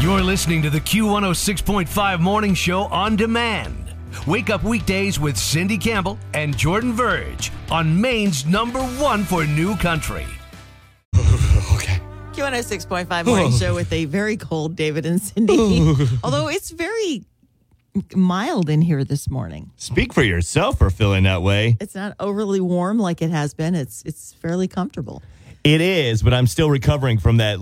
You're listening to the Q106.5 Morning Show on demand. Wake up weekdays with Cindy Campbell and Jordan Verge on Maine's #1 for new country. Okay. Q106.5 Morning Show with a very cold David and Cindy. Although it's very mild in here this morning. Speak for yourself for feeling that way. It's not overly warm like it has been. It's fairly comfortable. It is, but I'm still recovering from that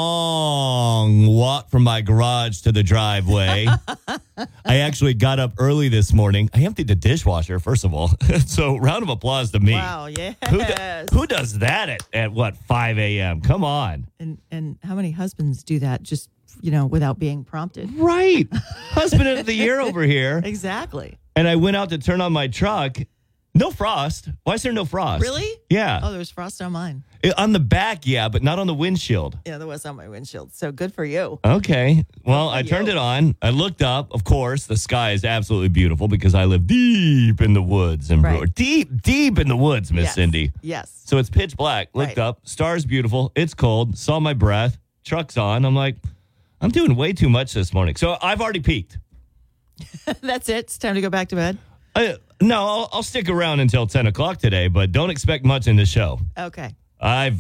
long walk from my garage to the driveway. I actually got up early this morning. I emptied the dishwasher, first of all. So round of applause to me. Wow, yes. Who does that at 5 a.m.? Come on. And how many husbands do that just, without being prompted? Right. Husband of the year over here. Exactly. And I went out to turn on my truck. No frost. Why is there no frost? Really? Yeah. Oh, there was frost on mine. On the back, yeah, but not on the windshield. Yeah, there was on my windshield. So good for you. Okay. Well, I turned it on. I looked up. Of course, the sky is absolutely beautiful because I live deep in the woods. Right. Deep in the woods, Miss Cindy. Yes. So it's pitch black. Looked up. Stars beautiful. It's cold. Saw my breath. Truck's on. I'm like, I'm doing way too much this morning. So I've already peaked. That's it. It's time to go back to bed. No, I'll stick around until 10 o'clock today, but don't expect much in the show. Okay. I've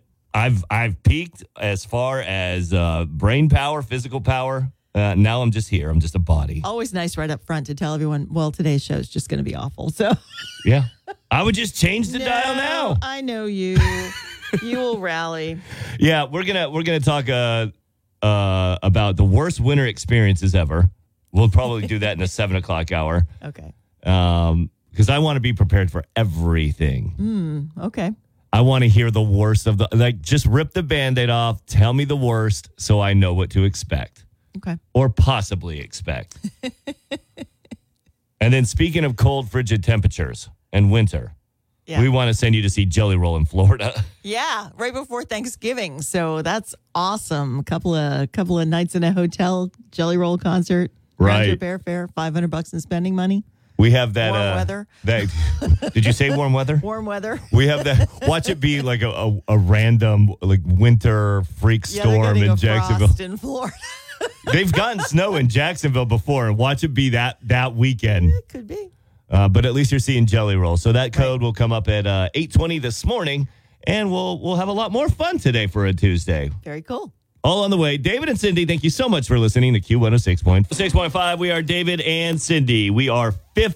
peaked as far as brain power, physical power. Now I'm just here. I'm just a body. Always nice right up front to tell everyone, well, today's show is just going to be awful. So yeah, I would just change the dial now. I know you. You will rally. Yeah, we're gonna talk about the worst winter experiences ever. We'll probably do that in the 7 o'clock hour. Okay. Because I want to be prepared for everything. Okay. I want to hear the worst of just rip the Band-Aid off. Tell me the worst so I know what to expect. Okay. Or possibly expect. And then speaking of cold, frigid temperatures and winter, we want to send you to see Jelly Roll in Florida. Yeah, right before Thanksgiving. So that's awesome. Couple of nights in a hotel, Jelly Roll concert. Right. Bear Fair, $500 in spending money. We have that warm weather. Did you say warm weather? Warm weather. We have that. Watch it be like a random winter freak storm in Jacksonville. Frost in Florida. They've gotten snow in Jacksonville before, and watch it be that weekend. It could be. But at least you're seeing Jelly Roll. So that code will come up at 8:20 this morning, and we'll have a lot more fun today for a Tuesday. Very cool. All on the way. David and Cindy, thank you so much for listening to Q106.5. We are David and Cindy. We are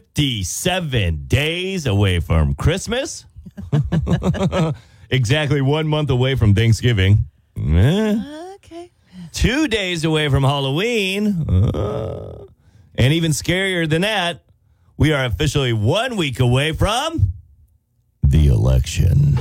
57 days away from Christmas. Exactly 1 month away from Thanksgiving. Okay. 2 days away from Halloween. And even scarier than that, we are officially 1 week away from the election.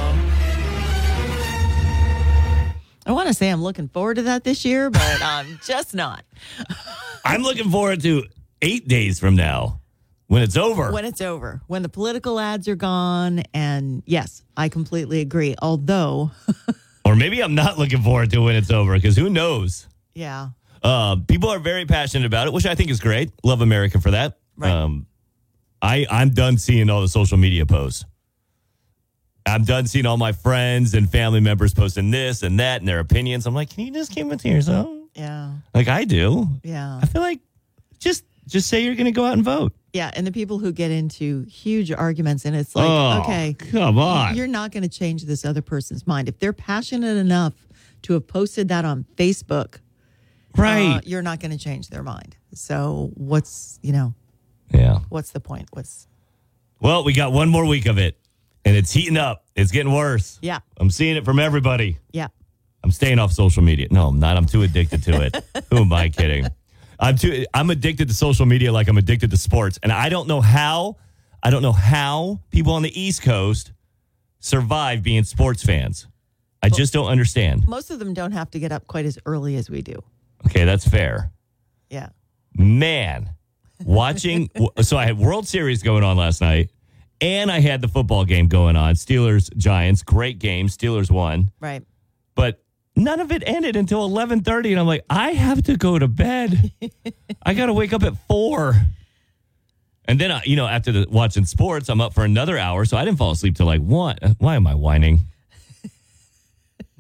I want to say I'm looking forward to that this year, but I'm just not. I'm looking forward to 8 days from now when it's over. When it's over. When the political ads are gone. And yes, I completely agree. Although. Or maybe I'm not looking forward to when it's over because who knows? Yeah. People are very passionate about it, which I think is great. Love America for that. Right. I'm done seeing all the social media posts. I'm done seeing all my friends and family members posting this and that and their opinions. I'm like, can you just keep it to yourself? Yeah. Like I do. Yeah. I feel like just say you're going to go out and vote. Yeah. And the people who get into huge arguments and it's like, okay, come on. You're not going to change this other person's mind. If they're passionate enough to have posted that on Facebook, right, you're not going to change their mind. So what's the point? Well, we got 1 more week of it. And it's heating up. It's getting worse. Yeah. I'm seeing it from everybody. Yeah. I'm staying off social media. No, I'm not. I'm too addicted to it. Who am I kidding? I'm addicted to social media like I'm addicted to sports. And I don't know how people on the East Coast survive being sports fans. I just don't understand. Most of them don't have to get up quite as early as we do. Okay, that's fair. Yeah. Man, watching. So I had World Series going on last night. And I had the football game going on. Steelers-Giants, great game. Steelers won. Right. But none of it ended until 11:30. And I'm like, I have to go to bed. I got to wake up at 4. And then, after watching sports, I'm up for another hour. So I didn't fall asleep till 1. Why am I whining?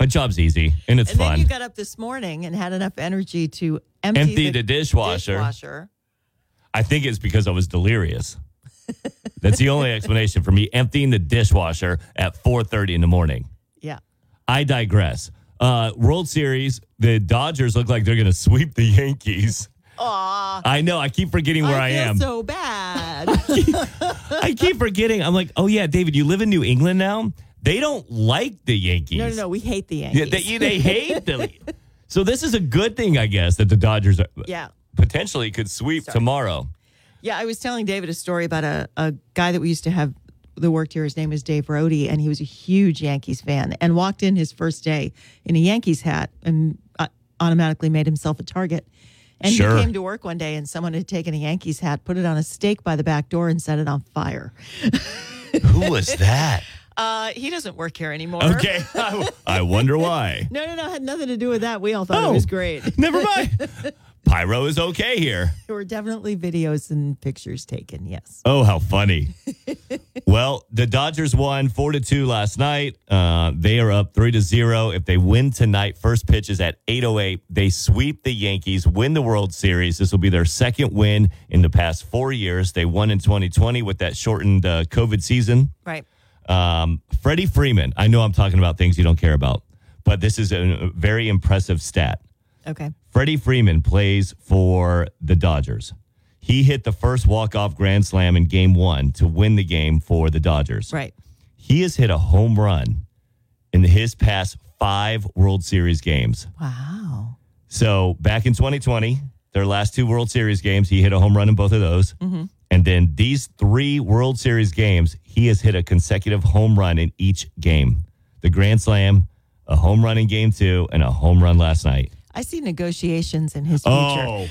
My job's easy and it's And fun. then you got up this morning and had enough energy to Empty the dishwasher. I think it's because I was delirious. That's the only explanation for me emptying the dishwasher at 4:30 in the morning. Yeah. I digress. World Series, the Dodgers look like they're going to sweep the Yankees. Aw. I know. I keep forgetting where I am. feel so bad. I keep forgetting. I'm like, oh, yeah, David, you live in New England now? They don't like the Yankees. No. We hate the Yankees. Yeah, they hate them. So this is a good thing, I guess, that the Dodgers Yeah. potentially could sweep tomorrow. Yeah, I was telling David a story about a guy that we used to have that worked here. His name was Dave Rohde, and he was a huge Yankees fan and walked in his first day in a Yankees hat and automatically made himself a target. And Sure. he came to work one day and someone had taken a Yankees hat, put it on a stake by the back door and set it on fire. Who was that? He doesn't work here anymore. Okay. I wonder why. No. Had nothing to do with that. We all thought it was great. Never mind. Pyro is okay here. There were definitely videos and pictures taken, yes. Oh, how funny. Well, the Dodgers won 4-2 last night. They are up 3-0. If they win tonight, first pitch is at 8:08. They sweep the Yankees, win the World Series. This will be their second win in the past 4 years. They won in 2020 with that shortened COVID season. Right. Freddie Freeman. I know I'm talking about things you don't care about, but this is a very impressive stat. Okay. Freddie Freeman plays for the Dodgers. He hit the first walk-off grand slam in game 1 to win the game for the Dodgers. Right. He has hit a home run in his past 5 World Series games. Wow. So back in 2020, their last 2 World Series games, he hit a home run in both of those. Mm-hmm. And then these 3 World Series games, he has hit a consecutive home run in each game. The grand slam, a home run in game 2, and a home run last night. I see negotiations in his future.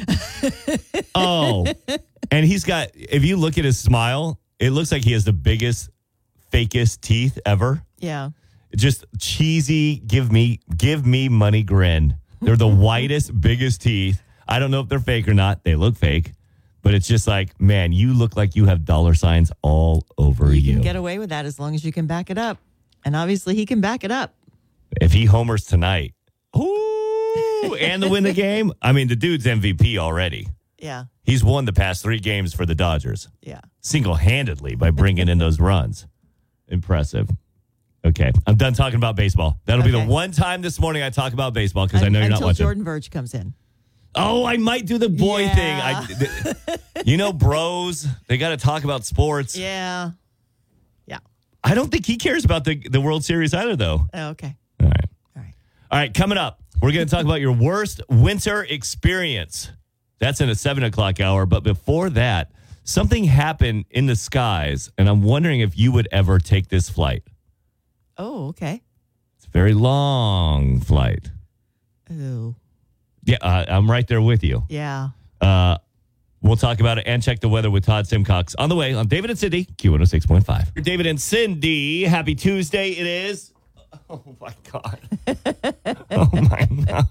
Oh. And he's got, if you look at his smile, it looks like he has the biggest, fakest teeth ever. Yeah. Just cheesy, give me money grin. They're the whitest, biggest teeth. I don't know if they're fake or not. They look fake. But it's just like, man, you look like you have dollar signs all over you. You can get away with that as long as you can back it up. And obviously he can back it up. If he homers tonight, and to win the game, I mean, the dude's MVP already. Yeah. He's won the past 3 games for the Dodgers. Yeah. Single-handedly by bringing in those runs. Impressive. Okay, I'm done talking about baseball. That'll be the one time this morning I talk about baseball because I know you're not watching. Until Jordan Verge comes in. Oh, I might do the boy thing. You know, bros, they got to talk about sports. Yeah. Yeah. I don't think he cares about the World Series either, though. Oh, okay. All right. All right. All right, coming up, we're going to talk about your worst winter experience. That's in a 7 o'clock hour. But before that, something happened in the skies, and I'm wondering if you would ever take this flight. Oh, okay. It's a very long flight. Oh. Yeah, I'm right there with you. Yeah. We'll talk about it and check the weather with Todd Simcox on the way on David and Cindy, Q106.5. David and Cindy, happy Tuesday it is. Oh, my God. Oh, my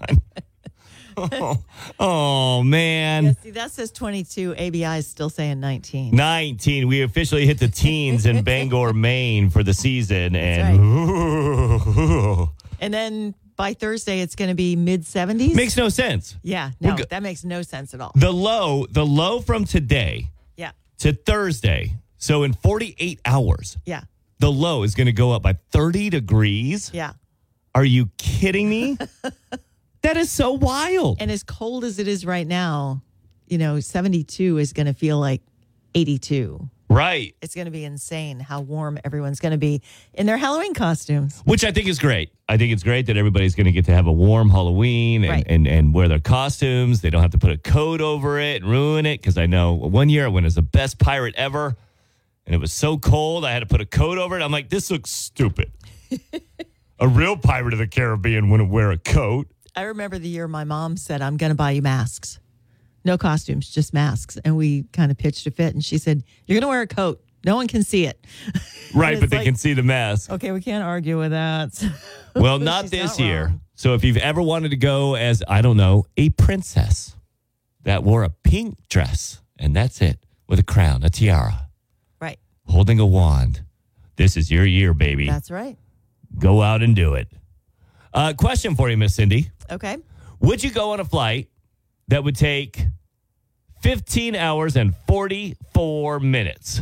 God. Oh, man. Yeah, see, that says 22. ABI is still saying 19. 19. We officially hit the teens in Bangor, Maine for the season. And And then by Thursday, it's going to be mid-70s. Makes no sense. Yeah, no, that makes no sense at all. The low from today to Thursday. So in 48 hours, the low is going to go up by 30 degrees. Yeah. Are you kidding me? That is so wild. And as cold as it is right now, 72 is going to feel like 82. Right. It's going to be insane how warm everyone's going to be in their Halloween costumes. Which I think is great. I think it's great that everybody's going to get to have a warm Halloween and wear their costumes. They don't have to put a coat over it and ruin it. Because I know one year I went as the best pirate ever. And it was so cold, I had to put a coat over it. I'm like, this looks stupid. A real pirate of the Caribbean wouldn't wear a coat. I remember the year my mom said, I'm going to buy you masks. No costumes, just masks. And we kind of pitched a fit. And she said, you're going to wear a coat. No one can see it. Right, but they can see the mask. Okay, we can't argue with that. Well, not this year. So if you've ever wanted to go as, I don't know, a princess that wore a pink dress, and that's it, with a crown, a tiara. Right. Holding a wand. This is your year, baby. That's right. Go out and do it. Question for you, Miss Cindy. Okay. Would you go on a flight that would take 15 hours and 44 minutes?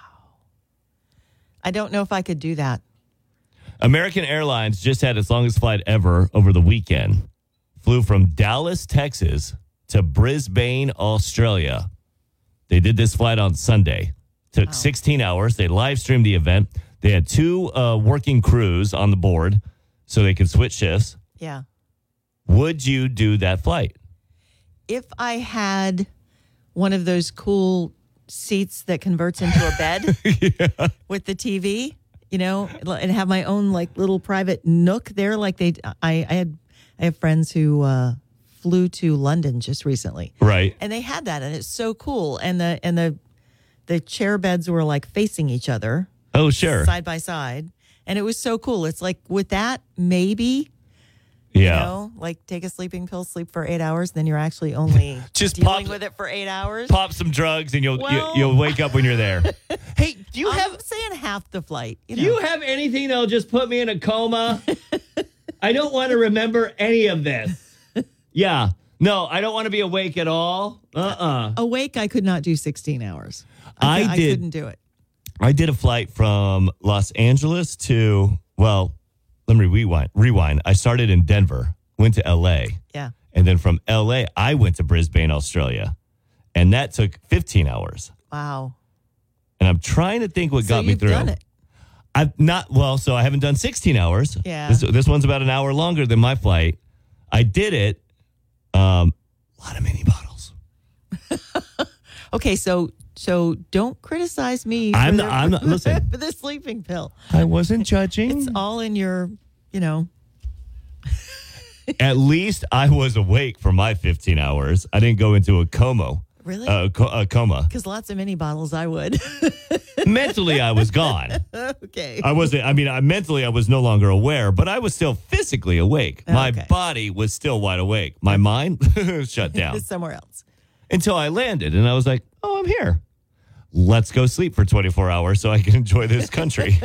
I don't know if I could do that. American Airlines just had its longest flight ever over the weekend. Flew from Dallas, Texas to Brisbane, Australia. They did this flight on Sunday. Took 16 hours. They live streamed the event. They had 2 working crews on the board so they could switch shifts. Yeah. Would you do that flight? If I had one of those cool seats that converts into a bed with the TV, and have my own like little private nook there, like I have friends who flew to London just recently, Right. and they had that, and it's so cool. And the chair beds were like facing each other. Oh, sure. Side by side, and it was so cool. It's like with that, maybe. Yeah. Like take a sleeping pill, sleep for 8 hours, then you're actually only Just dealing with it for 8 hours. Pop some drugs and you'll wake up when you're there. Hey, do you I'm saying half the flight. Do you have anything that'll just put me in a coma? I don't want to remember any of this. Yeah. No, I don't want to be awake at all. Awake, I could not do 16 hours. I did. I couldn't do it. I did a flight from Los Angeles to, let me rewind. I started in Denver, went to L.A. Yeah. And then from L.A., I went to Brisbane, Australia. And that took 15 hours. Wow. And I'm trying to think what got me through. Done it. So I haven't done 16 hours. Yeah. This one's about an hour longer than my flight. I did it. A lot of mini bottles. Okay, so don't criticize me. I'm not. Listen, for the sleeping pill. I wasn't judging. It's all in your, At least I was awake for my 15 hours. I didn't go into a coma. Really? A coma. Because lots of mini bottles, I would. Mentally, I was gone. Okay. I wasn't. Mentally, I was no longer aware, but I was still physically awake. My body was still wide awake. My mind shut down. It's somewhere else. Until I landed, and I was like, "Oh, I'm here. Let's go sleep for 24 hours so I can enjoy this country."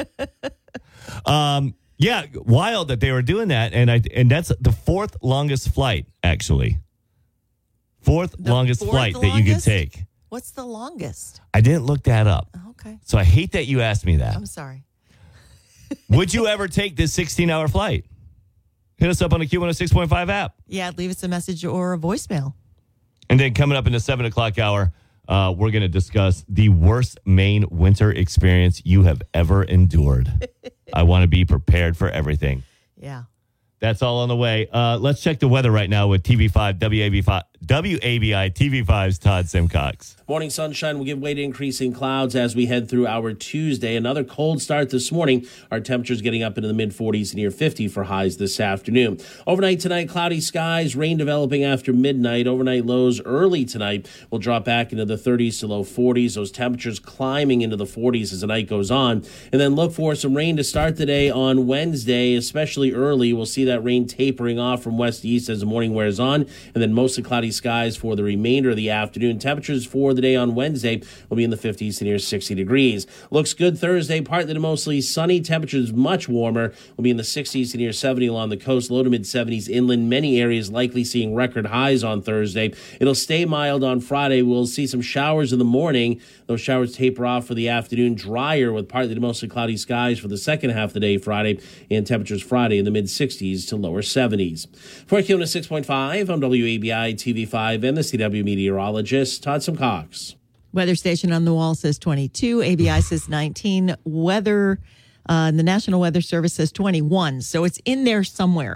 Yeah, wild that they were doing that, and that's the 4th longest flight, actually. 4th longest flight that you could take. What's the longest? I didn't look that up. Okay. So I hate that you asked me that. I'm sorry. Would you ever take this 16-hour flight? Hit us up on the Q106.5 app. Yeah, leave us a message or a voicemail. And then coming up in the 7 o'clock hour, we're going to discuss the worst Maine winter experience you have ever endured. I want to be prepared for everything. Yeah. That's all on the way. Let's check the weather right now with TV5, WABI TV5's Todd Simcox. Morning sunshine will give way to increasing clouds as we head through our Tuesday. Another cold start this morning. Our temperatures getting up into the mid-40s, near 50 for highs this afternoon. Overnight tonight, cloudy skies, rain developing after midnight. Overnight lows early tonight will drop back into the 30s to low 40s. Those temperatures climbing into the 40s as the night goes on. And then look for some rain to start the day on Wednesday, especially early. We'll see that rain tapering off from west to east as the morning wears on. And then mostly cloudy skies for the remainder of the afternoon. Temperatures for the day on Wednesday will be in the 50s to near 60 degrees. Looks good Thursday, partly to mostly sunny. Temperatures much warmer. Will be in the 60s to near 70 along the coast, low to mid 70s inland. Many areas likely seeing record highs on Thursday. It'll stay mild on Friday. We'll see some showers in the morning. Those showers taper off for the afternoon. Drier with partly to mostly cloudy skies for the second half of the day Friday, and temperatures Friday in the mid 60s to lower 70s. For Q106.5, I'm WABI TV5 and the CW meteorologist Todd Simcox. Weather station on the wall says 22. ABI says 19. Weather, the National Weather Service says 21. So it's in there somewhere.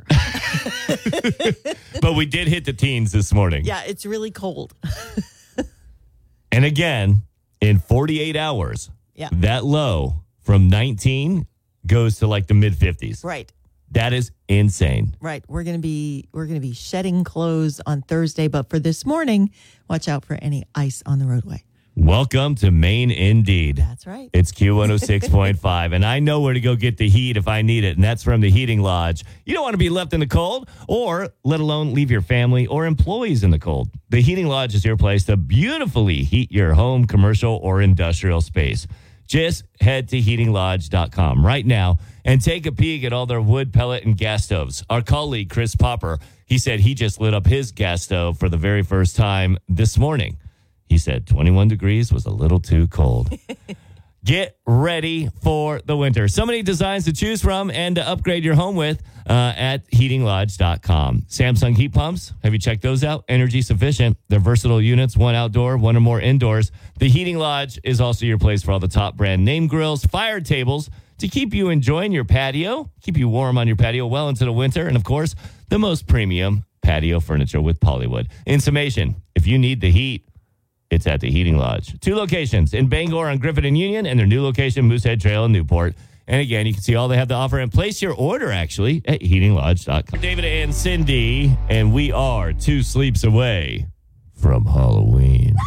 But we did hit the teens this morning. Yeah, it's really cold. And again, in 48 hours, that low from 19 goes to like the mid 50s. Right. That is insane. Right. We're gonna be shedding clothes on Thursday, but for this morning, watch out for any ice on the roadway. Welcome to Maine, indeed. That's right. It's Q106.5, and I know where to go get the heat if I need it, and that's from the Heating Lodge. You don't want to be left in the cold, or let alone leave your family or employees in the cold. The Heating Lodge is your place to beautifully heat your home, commercial, or industrial space. Just head to heatinglodge.com right now and take a peek at all their wood, pellet, and gas stoves. Our colleague, Chris Popper, he said he just lit up his gas stove for the very first time this morning. He said 21 degrees was a little too cold. Get ready for the winter. So many designs to choose from and to upgrade your home with at heatinglodge.com. Samsung heat pumps. Have you checked those out? Energy sufficient. They're versatile units, one outdoor, one or more indoors. The Heating Lodge is also your place for all the top brand name grills, fire tables to keep you enjoying your patio, keep you warm on your patio well into the winter, and of course, the most premium patio furniture with Polywood. In summation, if you need the heat, it's at the Heating Lodge. 2 locations in Bangor on Griffin and Union, and their new location, Moosehead Trail in Newport. And again, you can see all they have to offer and place your order, actually, at heatinglodge.com. David and Cindy, and we are 2 sleeps away from Halloween.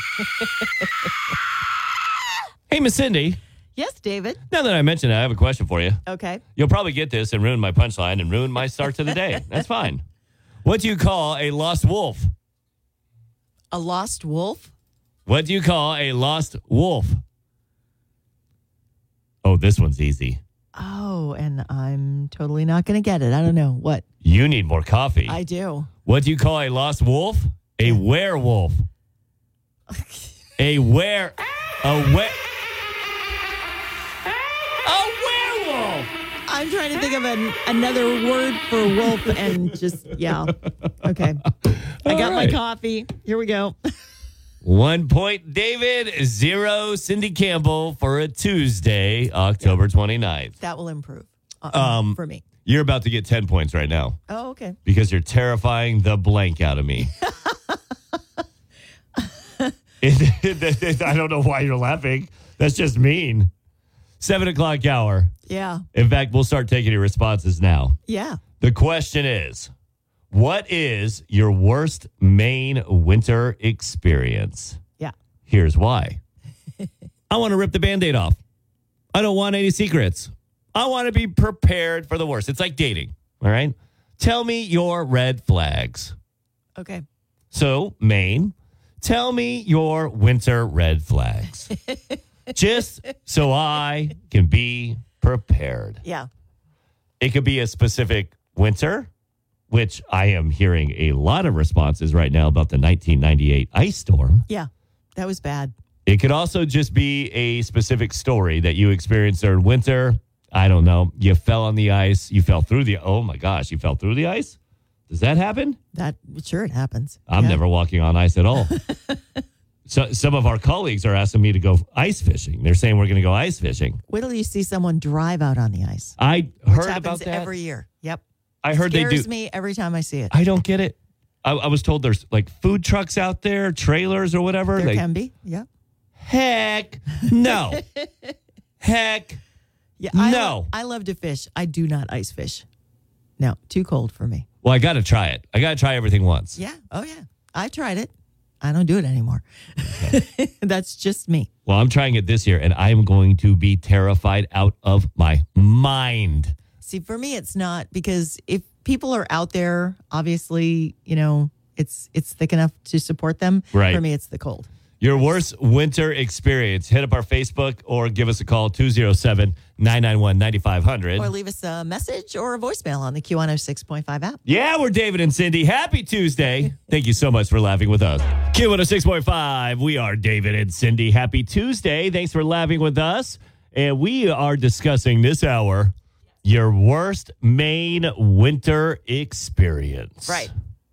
Hey, Miss Cindy. Yes, David. Now that I mentioned it, I have a question for you. Okay. You'll probably get this and ruin my punchline and ruin my start to the day. That's fine. What do you call a lost wolf? A lost wolf? What do you call a lost wolf? Oh, this one's easy. Oh, and I'm totally not going to get it. I don't know. What? You need more coffee. I do. What do you call a lost wolf? A werewolf. A werewolf. I'm trying to think of another word for wolf and just, yeah. Okay. I got my coffee. Here we go. 1 point, David. 0, Cindy Campbell for a Tuesday, October 29th. That will improve for me. You're about to get 10 points right now. Oh, okay. Because you're terrifying the blank out of me. I don't know why you're laughing. That's just mean. 7 o'clock hour. Yeah. In fact, we'll start taking your responses now. Yeah. The question is, what is your worst Maine winter experience? Yeah. Here's why. I want to rip the Band-Aid off. I don't want any secrets. I want to be prepared for the worst. It's like dating, all right? Tell me your red flags. Okay. So, Maine, tell me your winter red flags. Just so I can be prepared. Yeah. It could be a specific winter, which I am hearing a lot of responses right now about the 1998 ice storm. Yeah. That was bad. It could also just be a specific story that you experienced during winter. I don't know. You fell on the ice. You fell through the... Oh, my gosh. You fell through the ice? Does that happen? Sure, it happens. I'm never walking on ice at all. So some of our colleagues are asking me to go ice fishing. They're saying we're going to go ice fishing. Wait till you see someone drive out on the ice. I heard about that every year. Yep. I heard they do. Scares me every time I see it. I don't get it. I was told there's like food trucks out there, trailers or whatever. There can be. Yeah. Heck no. Heck Yeah. no. I love to fish. I do not ice fish. No, too cold for me. Well, I got to try it. I got to try everything once. Yeah. Oh, yeah. I tried it. I don't do it anymore. Okay. That's just me. Well, I'm trying it this year, and I'm going to be terrified out of my mind. See, for me, it's not, because if people are out there, obviously, you know, it's thick enough to support them. Right. For me, it's the cold. Your worst winter experience. Hit up our Facebook or give us a call, 207-991-9500. Or leave us a message or a voicemail on the Q106.5 app. Yeah, we're David and Cindy. Happy Tuesday. Thank you so much for laughing with us. Q106.5, we are David and Cindy. Happy Tuesday. Thanks for laughing with us. And we are discussing this hour your worst Maine winter experience. Right.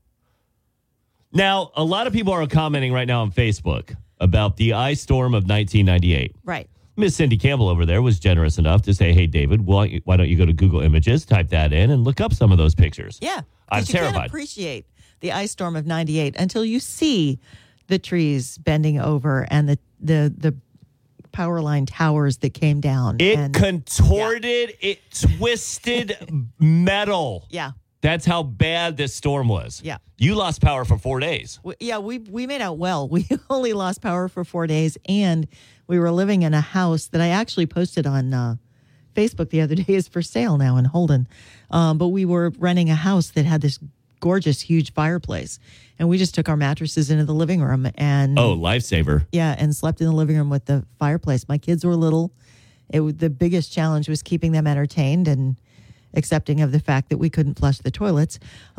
Now, a lot of people are commenting right now on Facebook about the ice storm of 1998. Right. Miss Cindy Campbell over there was generous enough to say, hey, David, why don't you go to Google Images, type that in, and look up some of those pictures. Yeah. I'm You can't terrified. appreciate the ice storm of 98 until you see the trees bending over and the power line towers that came down. It contorted, it twisted metal. Yeah. That's how bad this storm was. Yeah. You lost power for 4 days. We made out well. We only lost power for 4 days, and we were living in a house that I actually posted on Facebook the other day is for sale now in Holden. But we were renting a house that had this gorgeous, huge fireplace. And we just took our mattresses into the living room and lifesaver. yeah, and slept in the living room with the fireplace. My kids were little. The biggest challenge was keeping them entertained and accepting of the fact that we couldn't flush the toilets.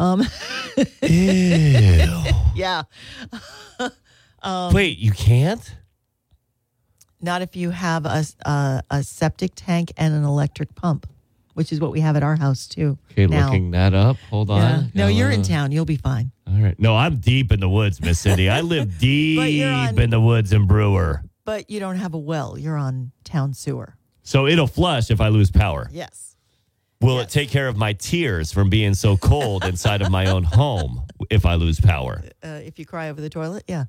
Ew. Yeah. Wait, you can't? Not if you have a septic tank and an electric pump, which is what we have at our house too. Okay, now. looking that up. Hold on. Yeah. No, you're in town. You'll be fine. All right. No, I'm deep in the woods, Miss Cindy. I live deep on- in the woods in Brewer. But you don't have a well. You're on town sewer. So it'll flush if I lose power. Yes. Will it take care of my tears from being so cold inside of my own home if I lose power? If you cry over the toilet, yeah.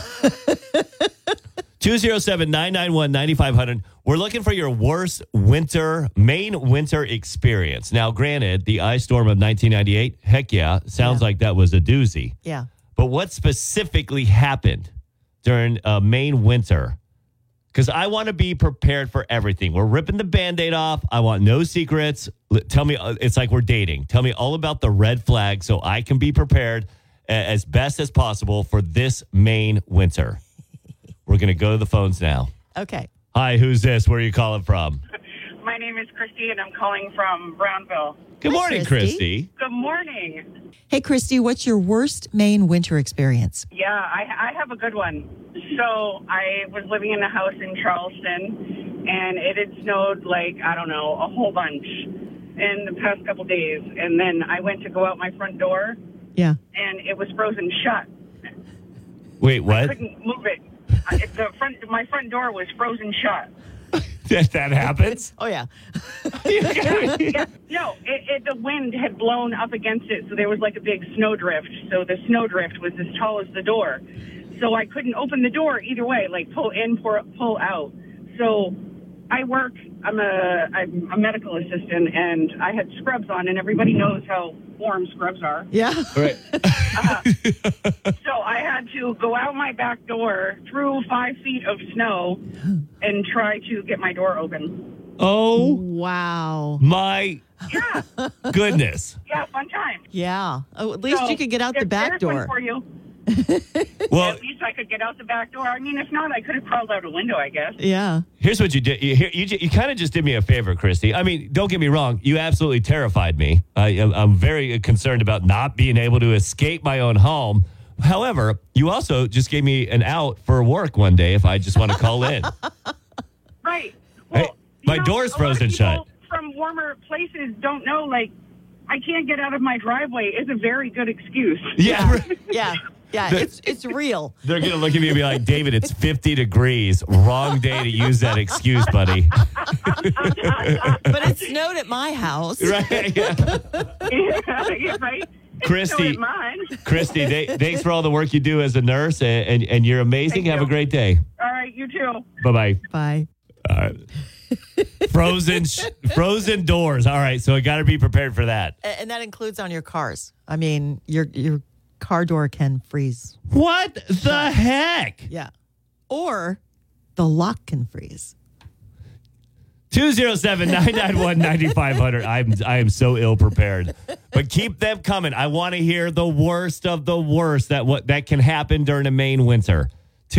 207-991-9500. We're looking for your worst Maine winter experience. Now, granted, the ice storm of 1998, heck yeah, sounds like that was a doozy. Yeah. But what specifically happened during Maine winter? Because I want to be prepared for everything. We're ripping the Band-Aid off. I want no secrets. Tell me, it's like we're dating. Tell me all about the red flag so I can be prepared as best as possible for this Maine winter. We're going to go to the phones now. Okay. Hi, who's this? Where are you calling from? My name is Christy, and I'm calling from Brownville. Good Hi, morning, Christy. Christy. Good morning. Hey, Christy, what's your worst Maine winter experience? Yeah, I have a good one. So I was living in a house in Charleston, and it had snowed a whole bunch in the past couple days. And then I went to go out my front door, Yeah. and it was frozen shut. Wait, I what? couldn't move it. My front door was frozen shut. that happens? Oh, yeah. Yeah, no, the wind had blown up against it, so there was like a big snowdrift. So the snowdrift was as tall as the door. So I couldn't open the door either way, like pull in, pull out. So I'm a medical assistant, and I had scrubs on, and everybody knows how warm scrubs are. Yeah. Right. So I had to go out my back door through 5 feet of snow and try to get my door open. Oh, Wow. my Yeah, goodness. yeah, fun time. Yeah. Oh, at least So, you could get out the back there's one door. for you. Well, At least I could get out the back door. I mean, if not, I could have crawled out a window, I guess. Yeah. here's what you did. You kind of just did me a favor, Christy. I mean, don't get me wrong. You absolutely terrified me. I'm very concerned about not being able to escape my own home. However, you also just gave me an out for work one day if I just want to call in. Right. Hey, Well, my door's a lot of frozen people shut. From warmer places don't know, I can't get out of my driveway is a very good excuse. Yeah. right. Yeah. Yeah. It's real. They're going to look at me and be like, David, it's 50 degrees. Wrong day to use that excuse, buddy. But it snowed at my house. Right? Yeah. Yeah, right? It's Christy. still at mine. Christy, thanks for all the work you do as a nurse, and you're amazing. Thank Have a you. great day. All right, you too. Bye-bye. Bye. All right. Frozen doors. All right, so I got to be prepared for that. And that includes on your cars. I mean, your car door can freeze. What the heck? Yeah. Or the lock can freeze. 207-991-9500. I am so ill prepared. But keep them coming. I want to hear the worst of the worst that can happen during a Maine winter.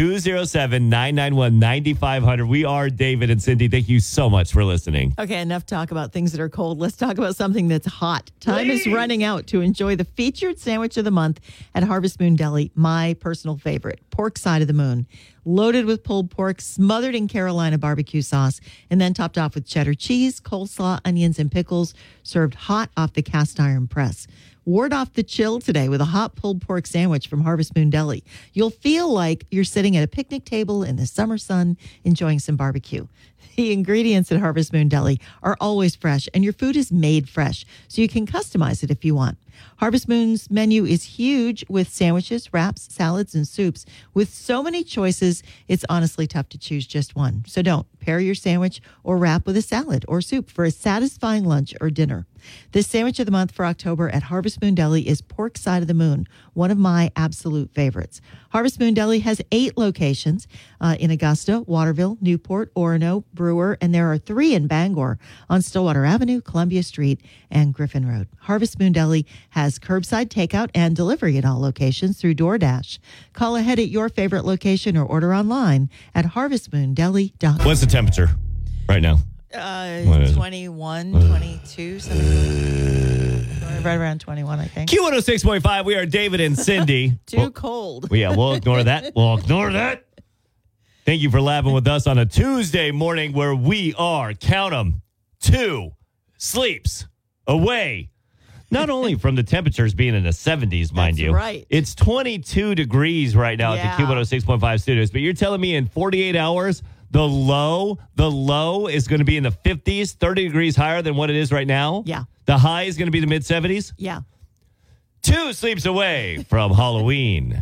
207-991-9500. We are David and Cindy. Thank you so much for listening. Okay, enough talk about things that are cold. Let's talk about something that's hot. Time is running out to enjoy the featured sandwich of the month at Harvest Moon Deli, my personal favorite, pork side of the moon. Loaded with pulled pork, smothered in Carolina barbecue sauce, and then topped off with cheddar cheese, coleslaw, onions, and pickles, served hot off the cast iron press. Ward off the chill today with a hot pulled pork sandwich from Harvest Moon Deli. You'll feel like you're sitting at a picnic table in the summer sun enjoying some barbecue. The ingredients at Harvest Moon Deli are always fresh, and your food is made fresh, so you can customize it if you want. Harvest Moon's menu is huge with sandwiches, wraps, salads, and soups. With so many choices, it's honestly tough to choose just one. So don't pair your sandwich or wrap with a salad or soup for a satisfying lunch or dinner. This sandwich of the month for October at Harvest Moon Deli is pork side of the moon, one of my absolute favorites. Harvest Moon Deli has 8 locations in Augusta, Waterville, Newport, Orono, Brewer, and there are 3 in Bangor on Stillwater Avenue, Columbia Street, and Griffin Road. Harvest Moon Deli has curbside takeout and delivery at all locations through DoorDash. Call ahead at your favorite location or order online at harvestmoondeli.com. What's the temperature right now? 21, 22, something. Right around 21, I think. Q106.5, we are David and Cindy. Too cold. Yeah, we'll ignore that. Thank you for laughing with us on a Tuesday morning where we are, count 'em, 2 sleeps away. Not only from the temperatures being in the 70s, mind That's you. right. It's 22 degrees right now at the Q106.5 studios. But you're telling me in 48 hours, the low is going to be in the 50s, 30 degrees higher than what it is right now? Yeah. The high is going to be the mid-70s? Yeah. 2 sleeps away from Halloween.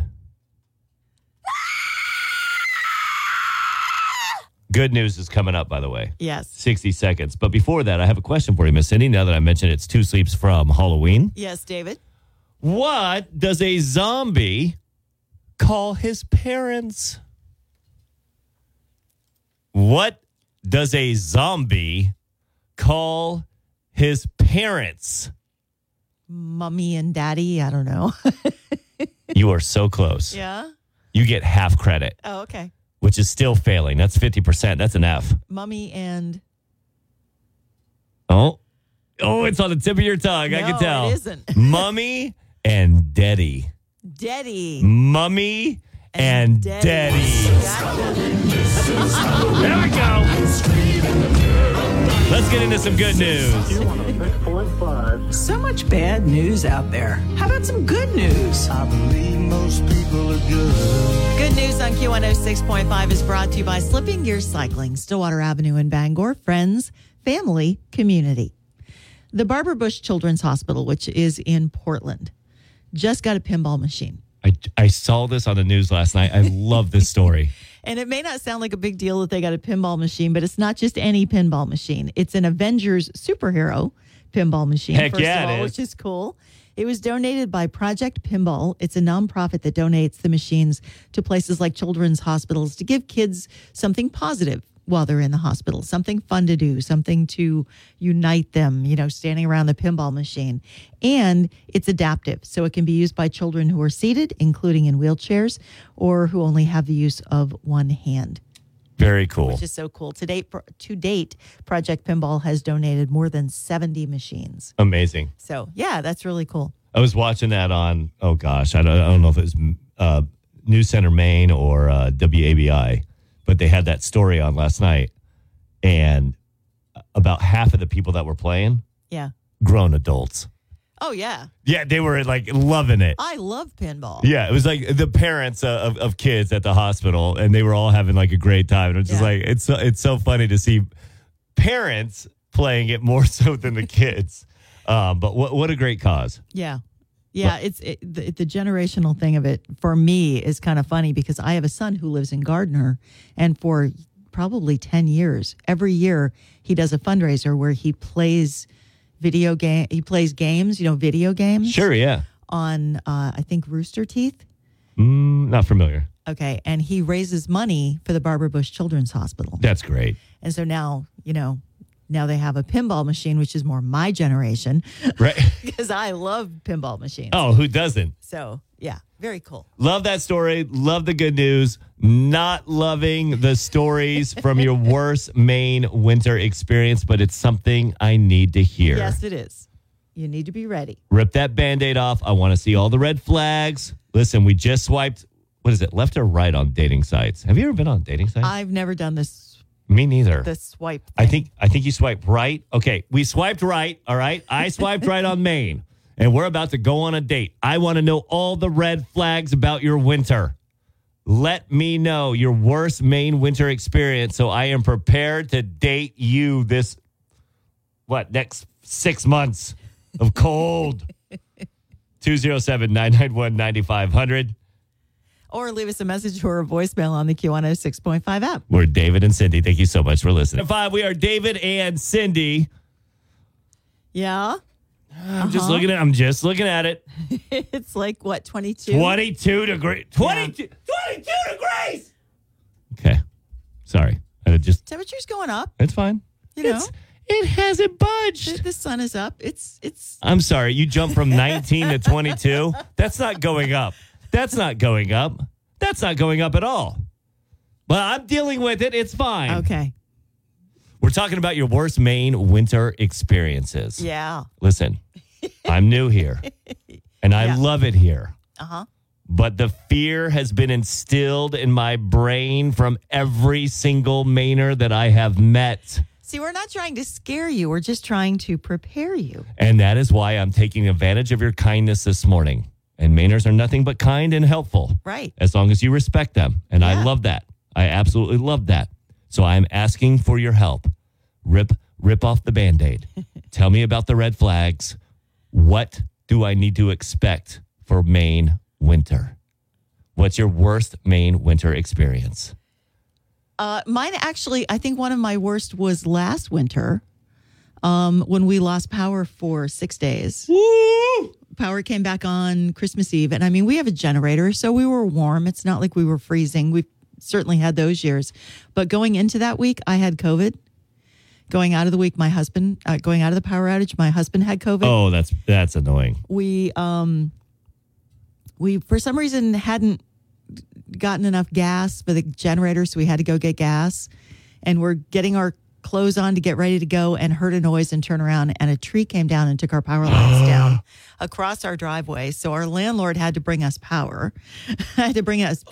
Good news is coming up, by the way. Yes. 60 seconds. But before that, I have a question for you, Miss Cindy. Now that I mentioned it's 2 sleeps from Halloween. Yes, David. What does a zombie call his parents? What does a zombie call his parents? Mommy and daddy, I don't know. You are so close. Yeah? You get half credit, Oh, okay. which is still failing. That's 50%. That's an F. Mommy and... Oh, it's on the tip of your tongue. I can No, tell. it isn't. Mummy and daddy. Daddy. Mummy and daddy. There we go. Let's get into some good news. So much bad news out there. How about some good news? I believe most people are good. Good news on Q106.5 is brought to you by Slipping Gears Cycling, Stillwater Avenue in Bangor, friends, family, community. The Barbara Bush Children's Hospital, which is in Portland, just got a pinball machine. I saw this on the news last night. I love this story. And it may not sound like a big deal that they got a pinball machine, but it's not just any pinball machine. It's an Avengers superhero pinball machine, Heck first yeah, of all, it is. which is cool. It was donated by Project Pinball. It's a nonprofit that donates the machines to places like children's hospitals to give kids something positive while they're in the hospital, something fun to do, something to unite them, standing around the pinball machine. And it's adaptive, so it can be used by children who are seated, including in wheelchairs, or who only have the use of one hand. Very cool. Which is so cool. To date, Project Pinball has donated more than 70 machines. Amazing. So, yeah, that's really cool. I was watching that on, I don't know if it was News Center Maine or WABI, but they had that story on last night. And about half of the people that were playing, Yeah. grown adults. Oh, yeah. Yeah, they were like loving it. I love pinball. Yeah, it was like the parents of kids at the hospital, and they were all having like a great time. And it's just like it's so funny to see parents playing it more so than the kids. But what a great cause. Yeah. Yeah, the generational thing of it for me is kind of funny because I have a son who lives in Gardner, and for probably 10 years, every year he does a fundraiser where he plays video games, video games. Sure, yeah. On, I think, Rooster Teeth. Not familiar. Okay, and he raises money for the Barbara Bush Children's Hospital. That's great. And so now they have a pinball machine, which is more my generation. Right. Because I love pinball machines. Oh, who doesn't? So, yeah, very cool. Love that story. Love the good news. Not loving the stories from your worst Maine winter experience, but it's something I need to hear. Yes, it is. You need to be ready. Rip that Band-Aid off. I want to see all the red flags. Listen, we just swiped, what is it, left or right on dating sites? Have you ever been on dating sites? I've never done this. Me neither. The swipe I thing. think you swiped right. Okay, we swiped right, all right? I swiped right on Maine, and we're about to go on a date. I want to know all the red flags about your winter. Let me know your worst Maine winter experience so I am prepared to date you this, next 6 months of cold. 207-991-9500. Or leave us a message or a voicemail on the Q106.5 app. We're David and Cindy. Thank you so much for listening. At 5, we are David and Cindy. Yeah? I'm just looking at it. It's like what, 22? 22 degrees. 22 degrees. Okay. Sorry. Temperature's going up. It's fine. It hasn't budged. The sun is up. It's. I'm sorry. You jumped from 19 to 22. That's not going up. That's not going up. That's not going up at all. But I'm dealing with it. It's fine. Okay. We're talking about your worst Maine winter experiences. Yeah. Listen, I'm new here, and I love it here. Uh-huh. But the fear has been instilled in my brain from every single Mainer that I have met. See, we're not trying to scare you. We're just trying to prepare you. And that is why I'm taking advantage of your kindness this morning. And Mainers are nothing but kind and helpful. Right. As long as you respect them. And I love that. I absolutely love that. So I'm asking for your help. Rip off the Band-Aid. Tell me about the red flags. What do I need to expect for Maine winter? What's your worst Maine winter experience? Mine actually, I think one of my worst was last winter when we lost power for 6 days. Woo! Power came back on Christmas Eve. And I mean, we have a generator, so we were warm. It's not like we were freezing. We've certainly had those years. But going into that week, I had COVID. Going out of the week, going out of the power outage, my husband had COVID. Oh, that's annoying. We for some reason hadn't gotten enough gas for the generator, so we had to go get gas. And we're getting our clothes on to get ready to go and heard a noise and turn around, and a tree came down and took our power lines down across our driveway. So our landlord had to bring us power. Had to bring us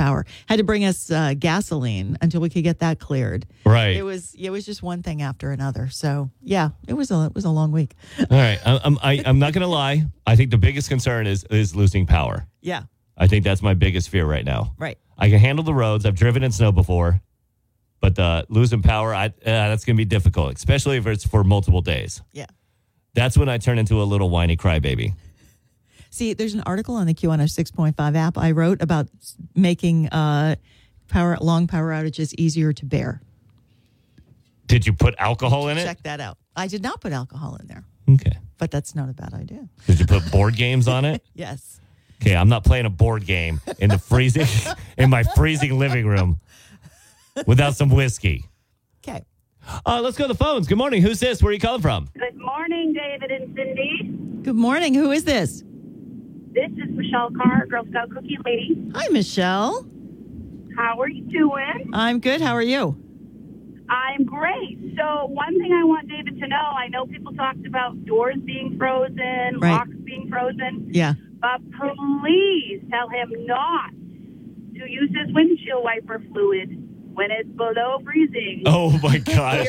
gasoline until we could get that cleared. Right. It was just one thing after another. So yeah, it was a long week. All right. I'm not going to lie. I think the biggest concern is losing power. Yeah. I think that's my biggest fear right now. Right. I can handle the roads. I've driven in snow before. But losing power, that's going to be difficult, especially if it's for multiple days. Yeah. That's when I turn into a little whiny crybaby. See, there's an article on the Q106.5 app I wrote about making long power outages easier to bear. Did you put alcohol in it? Check that out. I did not put alcohol in there. Okay. But that's not a bad idea. Did you put board games on it? Yes. Okay, I'm not playing a board game in my freezing living room without some whiskey. Okay. Let's go to the phones. Good morning. Who's this? Where are you calling from? Good morning, David and Cindy. Good morning. Who is this? This is Michelle Carr, Girl Scout Cookie Lady. Hi, Michelle. How are you doing? I'm good. How are you? I'm great. So one thing I want David to know, I know people talked about doors being frozen, Right. locks being frozen. Yeah. But please tell him not to use his windshield wiper fluid when it's below freezing. Oh, my gosh.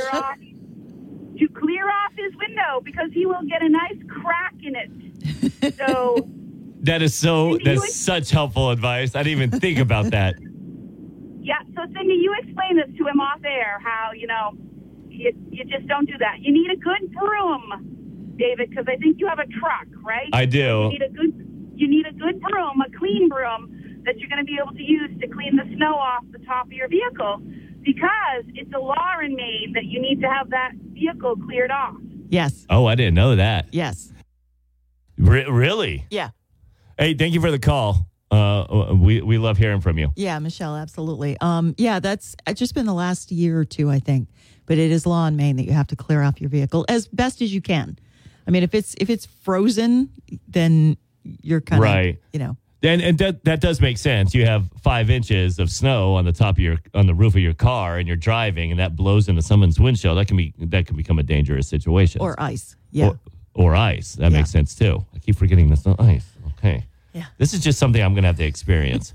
To clear off his window because he will get a nice crack in it. So That's such helpful advice. I didn't even think about that. yeah, so Cindy, you explain this to him off air, how, you just don't do that. You need a good broom, David, because I think you have a truck, right? I do. You need a good broom, a clean broom, that you're going to be able to use to clean the snow off the top of your vehicle, because it's a law in Maine that you need to have that vehicle cleared off. Yes. Oh, I didn't know that. Yes. Really? Yeah. Hey, thank you for the call. We love hearing from you. Yeah, Michelle, absolutely. Yeah, that's just been the last year or two, I think. But it is law in Maine that you have to clear off your vehicle as best as you can. I mean, if it's frozen, then you're kind of, right. And that does make sense. You have 5 inches of snow on the roof of your car, and you're driving, and that blows into someone's windshield. That can become a dangerous situation. Or ice. Yeah. Or ice. That makes sense too. I keep forgetting this. Ice. Okay. Yeah. This is just something I'm going to have to experience.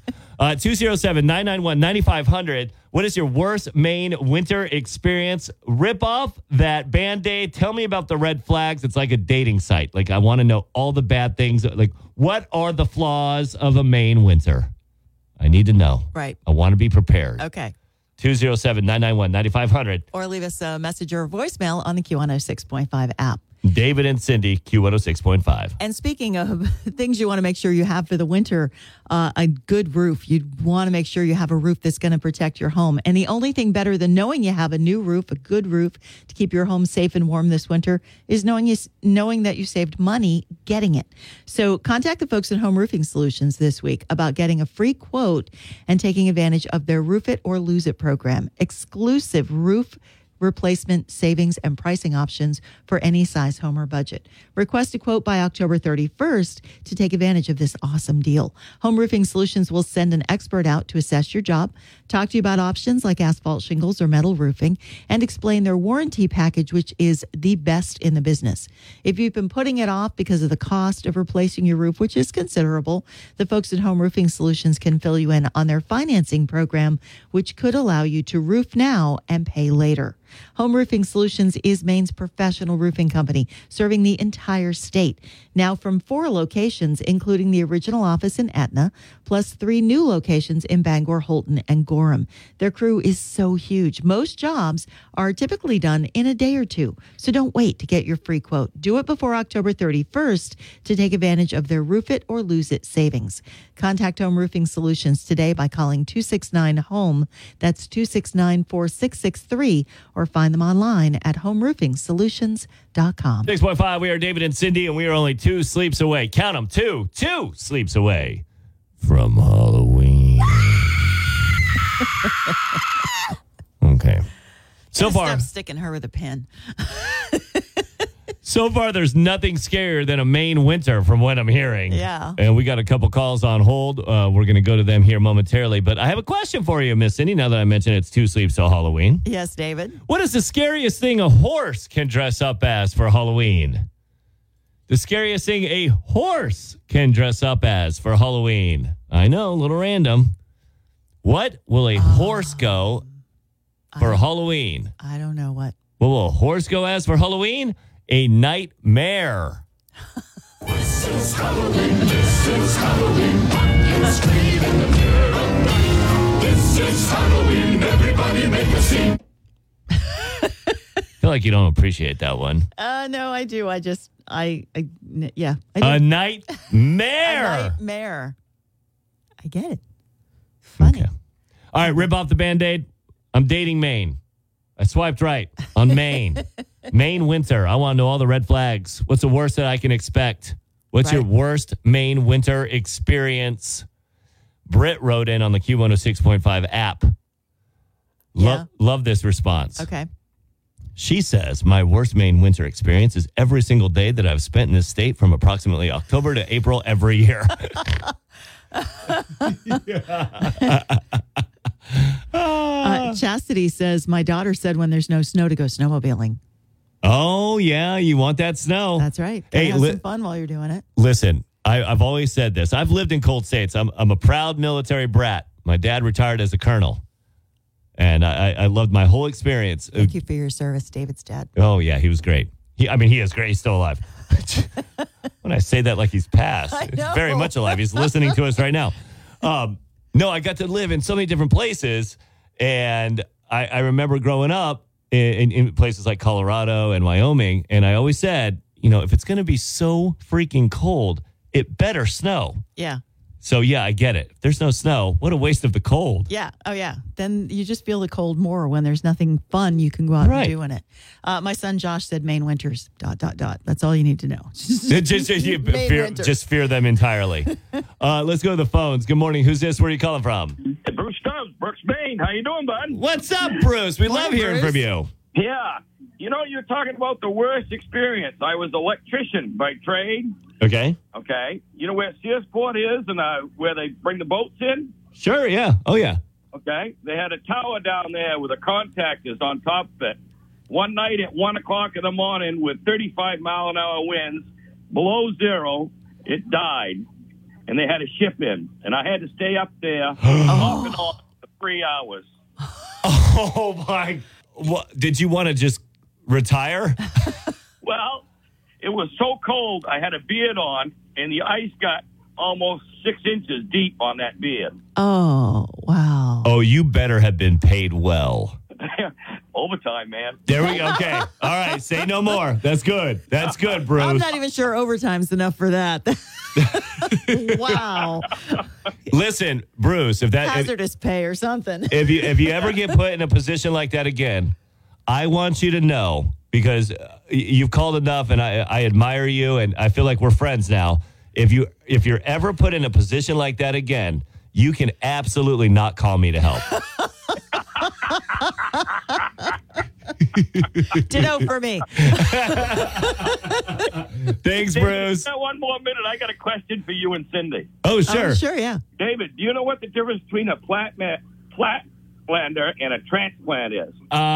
207-991-9500. What is your worst Maine winter experience? Rip off that Band-Aid. Tell me about the red flags. It's like a dating site. Like, I want to know all the bad things. Like, what are the flaws of a Maine winter? I need to know. Right. I want to be prepared. Okay. 207-991-9500. Or leave us a message or a voicemail on the Q106.5 app. David and Cindy, Q106.5. And speaking of things you want to make sure you have for the winter, a good roof. You want to make sure you have a roof that's going to protect your home. And the only thing better than knowing you have a new roof, a good roof to keep your home safe and warm this winter, is knowing that you saved money getting it. So contact the folks at Home Roofing Solutions this week about getting a free quote and taking advantage of their Roof It or Lose It program. Exclusive roof replacement savings and pricing options for any size home or budget. Request a quote by October 31st to take advantage of this awesome deal. Home Roofing Solutions will send an expert out to assess your job, talk to you about options like asphalt shingles or metal roofing, and explain their warranty package, which is the best in the business. If you've been putting it off because of the cost of replacing your roof, which is considerable, the folks at Home Roofing Solutions can fill you in on their financing program, which could allow you to roof now and pay later. Home Roofing Solutions is Maine's professional roofing company, serving the entire state. Now from 4 locations, including the original office in Etna, plus 3 new locations in Bangor, Holton, and Gorham. Their crew is so huge. Most jobs are typically done in a day or 2. So don't wait to get your free quote. Do it before October 31st to take advantage of their Roof It or Lose It savings. Contact Home Roofing Solutions today by calling 269-HOME. That's 269-4663, or find them online at homeroofingsolutions.com. 6.5, we are David and Cindy, and we are only 2 sleeps away. Count them, 2 sleeps away from Halloween. Okay. So far, stop sticking her with a pin. So far, there's nothing scarier than a Maine winter from what I'm hearing. Yeah. And we got a couple calls on hold. We're going to go to them here momentarily. But I have a question for you, Miss Cindy, now that I mentioned it's 2 sleeps till Halloween. Yes, David. What is the scariest thing a horse can dress up as for Halloween? The scariest thing a horse can dress up as for Halloween. I know, a little random. What will a horse go for Halloween? I don't know what. What will a horse go as for Halloween? A nightmare. This is Halloween, this is Halloween. Pumpkin scream in the dead of night. This is Halloween, everybody make a scene. I feel like you don't appreciate that one. No, I do. I do. A nightmare. A nightmare. I get it. Funny. Okay. All right, rip off the Band-Aid. I'm dating Maine. I swiped right on Maine. Maine winter. I want to know all the red flags. What's the worst that I can expect? What's your worst Maine winter experience? Britt wrote in on the Q106.5 app. Love this response. Okay. She says, my worst Maine winter experience is every single day that I've spent in this state from approximately October to April every year. Chastity says, my daughter said when there's no snow to go snowmobiling. Oh, yeah. You want that snow. That's right. Hey, have some fun while you're doing it. Listen, I've always said this. I've lived in cold states. I'm a proud military brat. My dad retired as a colonel. And I loved my whole experience. Thank you for your service, David's dad. Oh, yeah. He was great. He is great. He's still alive. When I say that like he's passed, he's very much alive. He's listening to us right now. No, I got to live in so many different places. And I remember growing up in places like Colorado and Wyoming. And I always said, if it's going to be so freaking cold, it better snow. Yeah. So, yeah, I get it. If there's no snow, what a waste of the cold. Yeah. Oh, yeah. Then you just feel the cold more when there's nothing fun you can go out and do in it. My son Josh said Maine winters, ... That's all you need to know. just fear them entirely. Let's go to the phones. Good morning. Who's this? Where are you calling from? Hey, Bruce Stubbs, Brooks, Maine. How you doing, bud? What's up, Bruce? We love hearing from you. Yeah. You're talking about the worst experience. I was an electrician by trade. Okay. You know where Searsport is and where they bring the boats in? Sure, yeah. Oh, yeah. Okay. They had a tower down there with the contactors on top of it. One night at 1 o'clock in the morning with 35-mile-an-hour winds, below zero, it died. And they had a ship in. And I had to stay up there off and on for 3 hours. Oh, my. What, did you want to just retire? Well, it was so cold, I had a beard on, and the ice got almost 6 inches deep on that beard. Oh, wow. Oh, you better have been paid well. Overtime, man. There we go. Okay. All right. Say no more. That's good. That's good, Bruce. I'm not even sure overtime's enough for that. Wow. Listen, Bruce, if Hazardous pay or something. if you ever get put in a position like that again, I want you to know, because you've called enough and I admire you and I feel like we're friends now. If you're ever put in a position like that again, you can absolutely not call me to help. Ditto for me. Thanks, David, Bruce. one more minute. I got a question for you and Cindy. Oh, sure. Oh, sure, yeah. David, do you know what the difference between a Flatlander and a transplant is?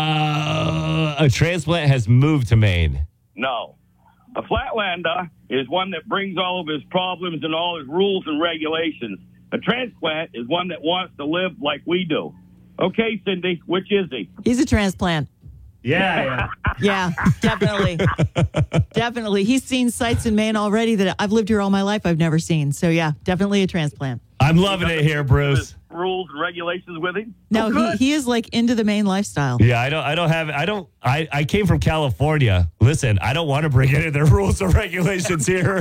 A transplant has moved to Maine. No. A Flatlander is one that brings all of his problems and all his rules and regulations. A transplant is one that wants to live like we do. Okay, Cindy, which is he? He's a transplant. Yeah. Yeah, definitely. Definitely. He's seen sights in Maine already that I've lived here all my life I've never seen. So, yeah, definitely a transplant. I'm loving it here, Bruce. Rules and regulations with him? No, he is like into the Maine lifestyle. Yeah, I came from California. Listen, I don't want to bring any of their rules or regulations here.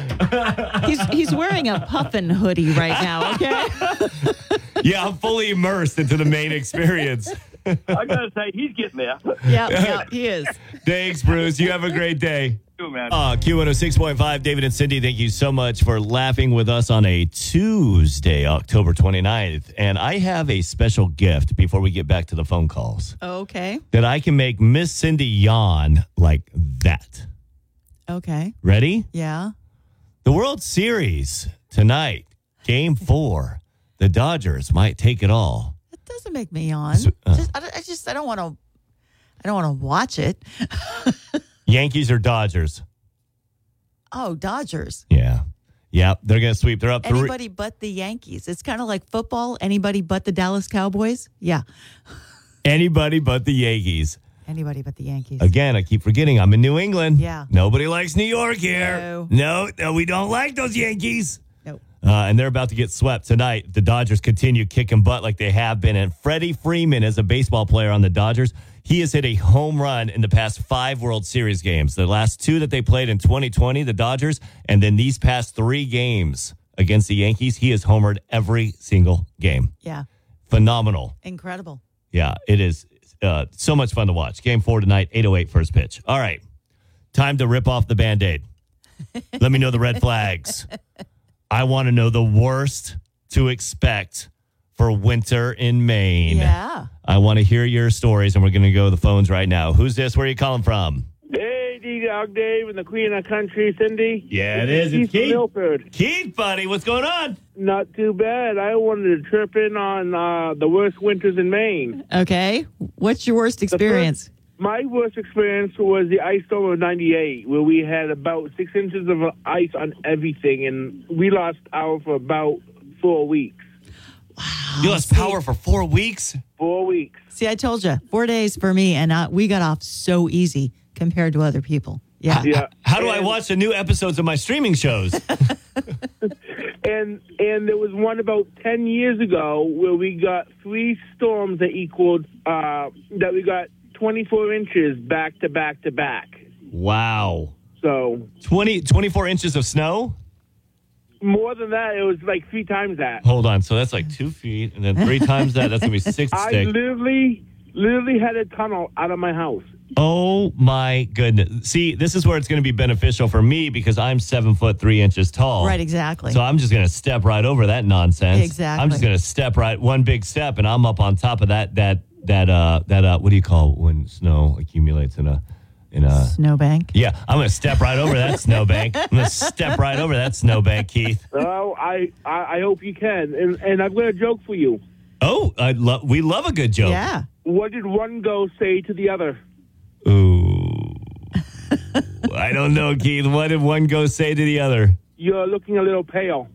He's wearing a puffin hoodie right now, okay? Yeah, I'm fully immersed into the Maine experience. I got to say, he's getting there. Yeah, he is. Thanks, Bruce. You have a great day. You, man. Q106.5, David and Cindy, thank you so much for laughing with us on a Tuesday, October 29th. And I have a special gift before we get back to the phone calls. Okay. That I can make Miss Cindy yawn like that. Okay. Ready? Yeah. The World Series tonight, Game 4. The Dodgers might take it all. That doesn't make me yawn. I don't want to watch it. Yankees or Dodgers? Oh, Dodgers. Yeah. Yep. They're going to sweep. They're up 3. Anybody but the Yankees. It's kind of like football. Anybody but the Dallas Cowboys. Yeah. Anybody but the Yankees. Anybody but the Yankees. Again, I keep forgetting I'm in New England. Yeah. Nobody likes New York here. No, we don't like those Yankees. Nope. And they're about to get swept tonight. The Dodgers continue kicking butt like they have been. And Freddie Freeman is a baseball player on the Dodgers. He has hit a home run in the past 5 World Series games. The last 2 that they played in 2020, the Dodgers, and then these past 3 games against the Yankees, he has homered every single game. Yeah. Phenomenal. Incredible. Yeah, it is so much fun to watch. Game 4 tonight, 8:08 first pitch. All right, time to rip off the Band-Aid. Let me know the red flags. I want to know the worst to expect for winter in Maine. Yeah. I want to hear your stories, and we're going to go to the phones right now. Who's this? Where are you calling from? Hey, D-Dog Dave and the Queen of Country, Cindy. Yeah, it is. It's Keith. Milford. Keith, buddy, what's going on? Not too bad. I wanted to chirp in on the worst winters in Maine. Okay. What's your worst experience? My worst experience was the ice storm of 98, where we had about 6 inches of ice on everything, and we lost power for about 4 weeks. Wow. You lost power for 4 weeks? 4 weeks. See, I told you, 4 days for me, and we got off so easy compared to other people. Yeah. How do I watch the new episodes of my streaming shows? And there was one about 10 years ago where we got 3 storms that equaled, that we got 24 inches back to back to back. Wow. So 24 inches of snow? More than that, it was like 3 times that. Hold on. So that's like 2 feet, and then 3 times that. That's going to be 6 I sticks. literally had a tunnel out of my house. Oh, my goodness. See, this is where it's going to be beneficial for me because I'm 7'3" tall. Right, exactly. So I'm just going to step right over that nonsense. Exactly. I'm just going to step right, one big step, and I'm up on top of that what do you call when snow accumulates in a snowbank? Yeah, I'm going to step right over that snowbank. I'm going to step right over that snowbank, Keith. Oh, I hope you can. And I've got a joke for you. Oh, we love a good joke. Yeah. What did one ghost say to the other? Ooh. I don't know, Keith. What did one ghost say to the other? You're looking a little pale.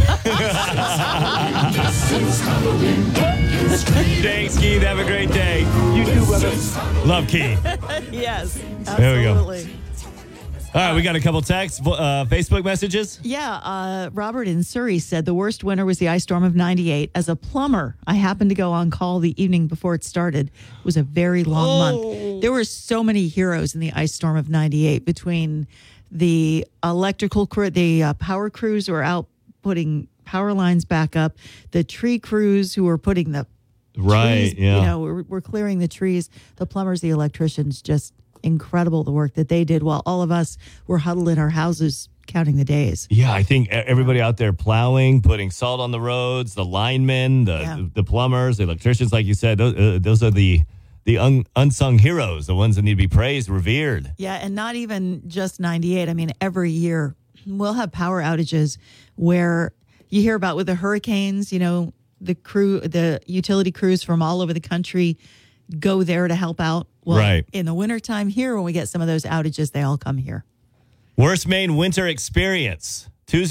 Thanks, Keith. Have a great day. You too, brother. Love Keith. Yes. There we go. Absolutely. All right, we got a couple texts, Facebook messages. Yeah, Robert in Surrey said the worst winter was the ice storm of 98. As a plumber, I happened to go on call the evening before it started. It was a very long month. There were so many heroes in the ice storm of 98 between the electrical crew, the power crews who were out putting power lines back up, the tree crews who were putting the trees, we're clearing the trees, the plumbers, the electricians, just incredible the work that they did while all of us were huddled in our houses counting the days. Yeah, I think everybody out there plowing, putting salt on the roads, the linemen, the plumbers, the electricians, like you said, those are the unsung heroes, the ones that need to be praised, revered. Yeah, and not even just 98. I mean, every year we'll have power outages where you hear about with the hurricanes, the utility crews from all over the country go there to help out. Well, right. In the wintertime here, when we get some of those outages, they all come here. Worst Maine winter experience,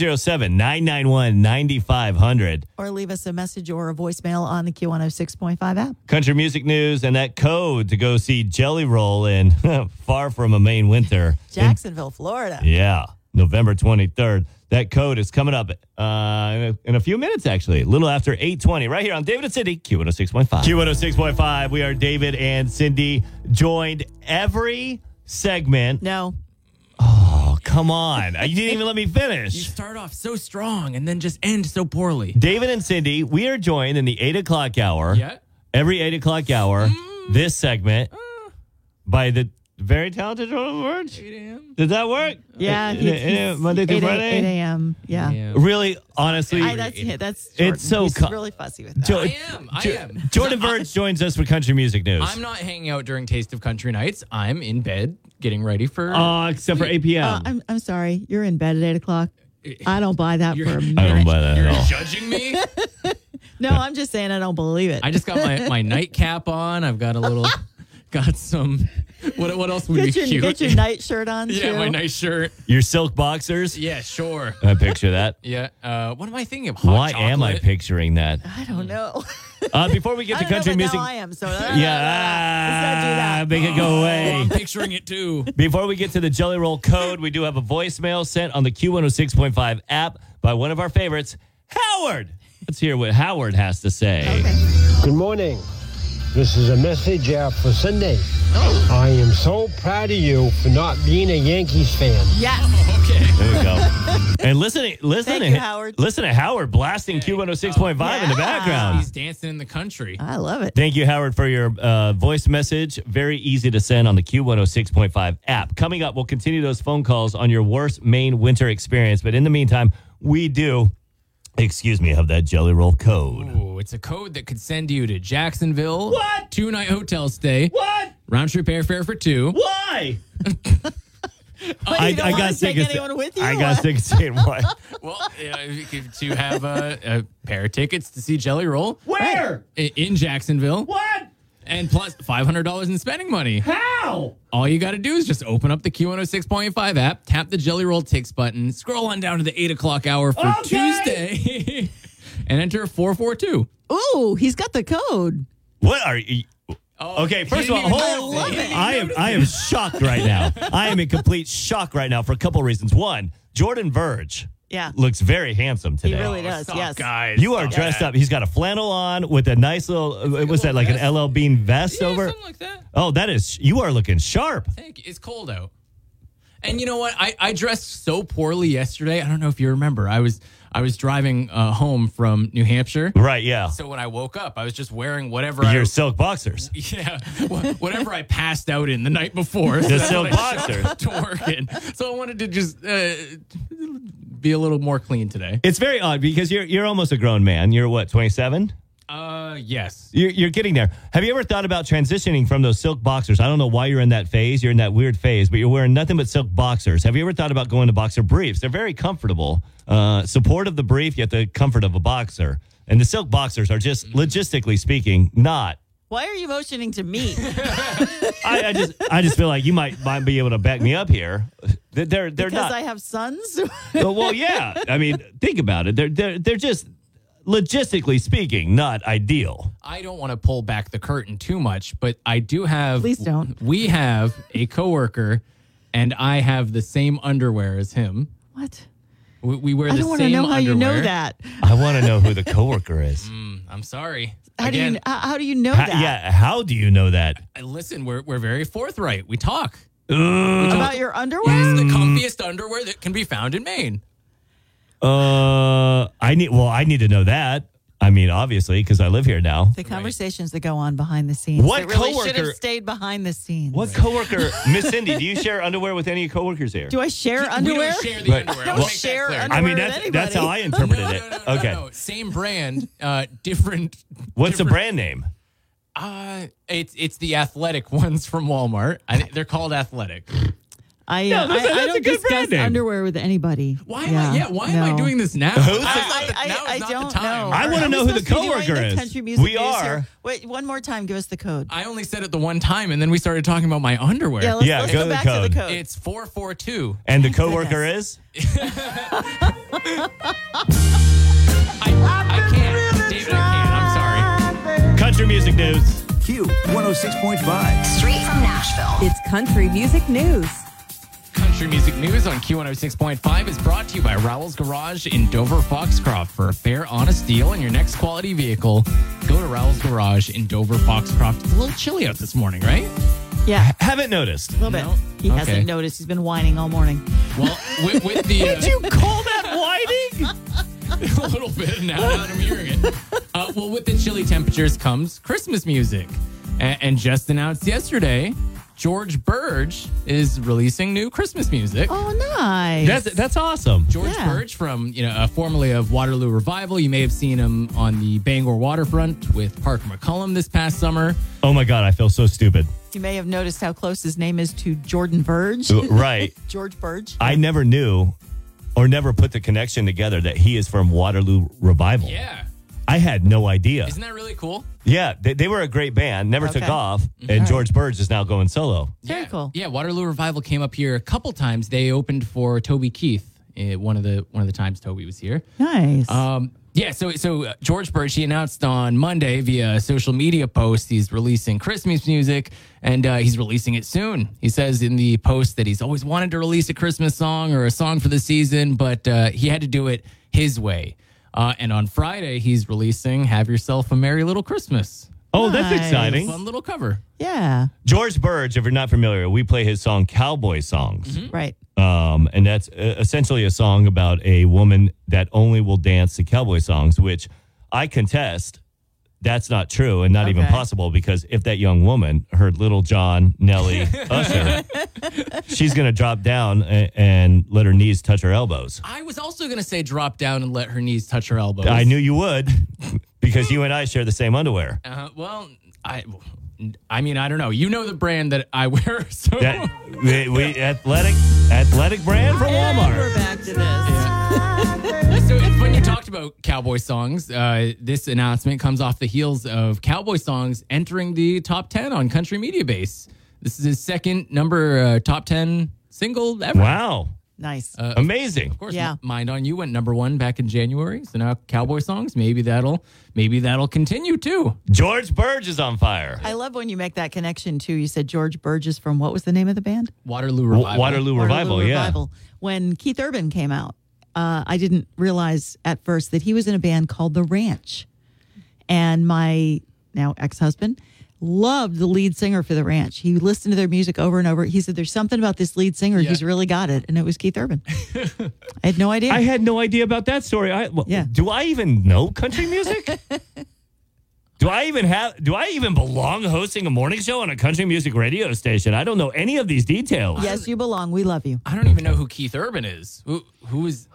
207-991-9500. Or leave us a message or a voicemail on the Q106.5 app. Country music news and that code to go see Jelly Roll in far from a Maine winter. Jacksonville, Florida. Yeah, November 23rd. That code is coming up in a few minutes, actually, a little after 8:20, right here on David and Cindy, Q106.5. Q106.5, we are David and Cindy, joined every segment. No. Oh, come on. You didn't even let me finish. You start off so strong and then just end so poorly. David and Cindy, we are joined in the 8 o'clock hour. Yeah. Every 8 o'clock hour, this segment, by the very talented Jordan Verge. 8 a.m. Did that work? Yeah. Monday through Friday? 8 a.m. Yeah. Really, honestly. That's Jordan. It's so He's really fussy with that. I am. Jordan Verge joins us for country music news. I'm not hanging out during Taste of Country Nights. I'm in bed getting ready for... except for 8 p.m. I'm sorry. You're in bed at 8 o'clock. I don't buy that for a minute. I don't buy that at all. Judging me? No, I'm just saying I don't believe it. I just got my nightcap on. I've got a little... Got some... What else would be cute? Get your night shirt on, Yeah, too. my nice shirt. Your silk boxers? Yeah, sure. I picture that. Yeah. What am I thinking of? Hot Why chocolate? am I picturing that? I don't know. Before we get to country music... Now I am, so... Yeah, let's not do that. make it go away. I'm picturing it, too. Before we get to the Jelly Roll code, we do have a voicemail sent on the Q106.5 app by one of our favorites, Howard. Let's hear what Howard has to say. Okay. Good morning. This is a message for Sunday. I am so proud of you for not being a Yankees fan. Yes. Okay. There we go. And listen Thank you, Howard. Listen to Howard blasting Q106.5 in the background. He's dancing in the country. I love it. Thank you, Howard, for your voice message. Very easy to send on the Q106.5 app. Coming up, we'll continue those phone calls on your worst Maine winter experience. But in the meantime, we do... have that Jelly Roll code. Ooh, it's a code that could send you to Jacksonville. What? 2-night hotel stay. What? Round trip airfare for 2. Why? I got sick of anyone with you. I got sick of saying why. Well, to have a pair of tickets to see Jelly Roll. Where? In Jacksonville. What? And plus $500 in spending money. How? All you got to do is just open up the Q106.5 app, tap the Jelly Roll Tix button, scroll on down to the 8 o'clock hour for Tuesday, and enter 442. Ooh, he's got the code. What are you? Okay, first of all, I am shocked right now. I am in complete shock right now for a couple of reasons. One, Jordan Verge. Yeah. Looks very handsome today. He really does, yes. Guys, you are dressed up. He's got a flannel on with a nice little, was that like an LL Bean vest over? Something like that. Oh, you are looking sharp. Thank you. It's cold out. And you know what? I dressed so poorly yesterday. I don't know if you remember. I was driving home from New Hampshire. Right, yeah. So when I woke up, I was just wearing whatever Your silk boxers. Yeah, whatever I passed out in the night before. The silk boxers. To work in. So I wanted to just be a little more clean today. It's very odd because you're almost a grown man. You're what, 27? Yes. You're getting there. Have you ever thought about transitioning from those silk boxers? I don't know why you're in that phase. You're in that weird phase, but you're wearing nothing but silk boxers. Have you ever thought about going to boxer briefs? They're very comfortable. Support of the brief, yet the comfort of a boxer. And the silk boxers are just, logistically speaking, not. Why are you motioning to me? I just feel like you might be able to back me up here. They're because not. I have sons? Well, yeah. I mean, think about it. They're just, logistically speaking, not ideal. I don't want to pull back the curtain too much, but I do have... Please don't. We have a coworker and I have the same underwear as him. What? We wear the I same don't want to know how you know underwear. that. I want to know who the coworker is. I'm sorry. How do you know How, that? yeah, how do you know that? Listen, we're very forthright. We talk. About your underwear? It's the comfiest underwear that can be found in Maine. I need to know that. I mean, obviously, because I live here now. The conversations that go on behind the scenes. What that really coworker- should have stayed behind the scenes. What coworker, Miss Cindy? Do you share underwear with any coworkers here? Do I share underwear? We don't share the Right. underwear. Don't I'll make that share clear. underwear I mean, with that's how I anybody. interpreted it. Okay. No. Same brand, different. What's the different- brand name? It's the athletic ones from Walmart. They're called Athletic. I that's a don't good discuss brand name. underwear with anybody. Why am I doing this now? Who's I don't know. I wanna know who the coworker is. Country music We news are. here. Wait, one more time. Give us the code. I only said it the one time, and then we started talking about my underwear. Yeah, let's Yeah, go go to the back to the code. code. It's 442. And the coworker is? I can't. David, I can't. I'm sorry. Country Music News. Q 106.5. Straight from Nashville. It's country music news. Country Music News on Q106.5 is brought to you by Rowell's Garage in Dover Foxcroft. For a fair, honest deal on your next quality vehicle, go to Rowell's Garage in Dover Foxcroft. It's a little chilly out this morning, right? Yeah, Haven't noticed. a little bit. No? He Okay. hasn't noticed. He's been whining all morning. Well, with the... Did you call that whining? a little bit now that I'm hearing it. Well, with the chilly temperatures comes Christmas music. And just announced yesterday, George Burge is releasing new Christmas music. Oh, nice. That's awesome. George Burge from, formerly of Waterloo Revival. You may have seen him on the Bangor waterfront with Parker McCullum this past summer. Oh my God, I feel so stupid. You may have noticed how close his name is to Jordan Burge. Right. George Burge. I never knew or never put the connection together that he is from Waterloo Revival. Yeah. I had no idea. Isn't that really cool? Yeah, they were a great band, never took Okay. off, and George Burge is now going solo. Very cool. Yeah, Waterloo Revival came up here a couple times. They opened for Toby Keith one of the times Toby was here. Nice. So George Burge, he announced on Monday via a social media post he's releasing Christmas music, and he's releasing it soon. He says in the post that he's always wanted to release a Christmas song or a song for the season, but he had to do it his way. And on Friday, he's releasing Have Yourself a Merry Little Christmas. Oh, that's Nice. exciting. Fun little cover. yeah. George Burge, if you're not familiar, we play his song Cowboy Songs. Right. And that's essentially a song about a woman that only will dance to cowboy songs, which I contest that's not true and not even possible, because if that young woman heard Little John, Nelly, Usher, she's going to drop down and let her knees touch her elbows. I was also going to say drop down and let her knees touch her elbows. I knew you would, because you and I share the same underwear. Well, I mean, I don't know. You know the brand that I wear, so we athletic brand from Walmart. We're back to this. So it's when you talked about cowboy songs. This announcement comes off the heels of cowboy songs entering the top 10 on Country Media Base. This is his second top 10 single ever. Wow. Nice. Amazing. Of course, Mind on You went number 1 back in January. So now cowboy songs, maybe that'll continue too. George Burge is on fire. I love when you make that connection too. You said George Burgess from, what was the name of the band? Waterloo Revival. Waterloo Revival, yeah. Revival. When Keith Urban came out, I didn't realize at first that he was in a band called The Ranch. And my now ex-husband loved the lead singer for The Ranch. He listened to their music over and over. He said, there's something about this lead singer. He's really got it. And it was Keith Urban. I had no idea. I had no idea about that story. Do I even know country music? Do I even belong hosting a morning show on a country music radio station? I don't know any of these details. Yes, you belong. We love you. I don't even know who Keith Urban is. Who is?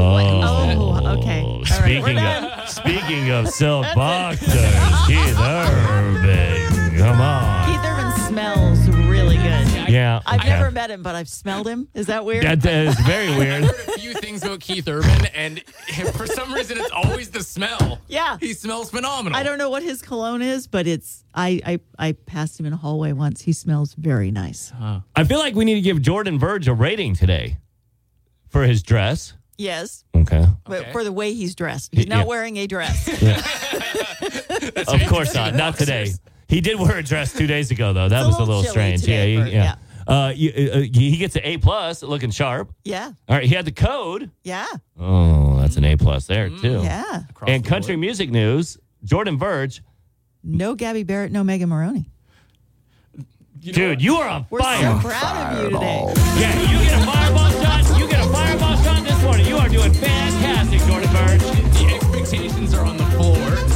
Okay. All right, Speaking of silk boxers, Keith Urban. Come on. Keith Urban smells really good. Yeah. I've never met him, but I've smelled him. Is that weird? That is very weird. I've heard a few things about Keith Urban, and for some reason, it's always the smell. Yeah. He smells phenomenal. I don't know what his cologne is, but it's. I passed him in a hallway once. He smells very nice. I feel like we need to give Jordan Burge a rating today for his dress. Yes. Okay. But for the way he's dressed. He's not wearing a dress. Of course not. Not today. He did wear a dress 2 days ago, though. That was a little strange. today, Yeah. He gets an A+, looking sharp. Yeah. All right, he had the code. Yeah. Oh, that's an A+ there, too. Yeah. And country music news, Jordan Verge. No Gabby Barrett, no Megan Maroney. Dude, you are on We're fire. so proud of you today. Yeah, you get a fireball shot. You get a fireball shot this morning. You are doing fantastic, Jordan Verge. The expectations are on the floor.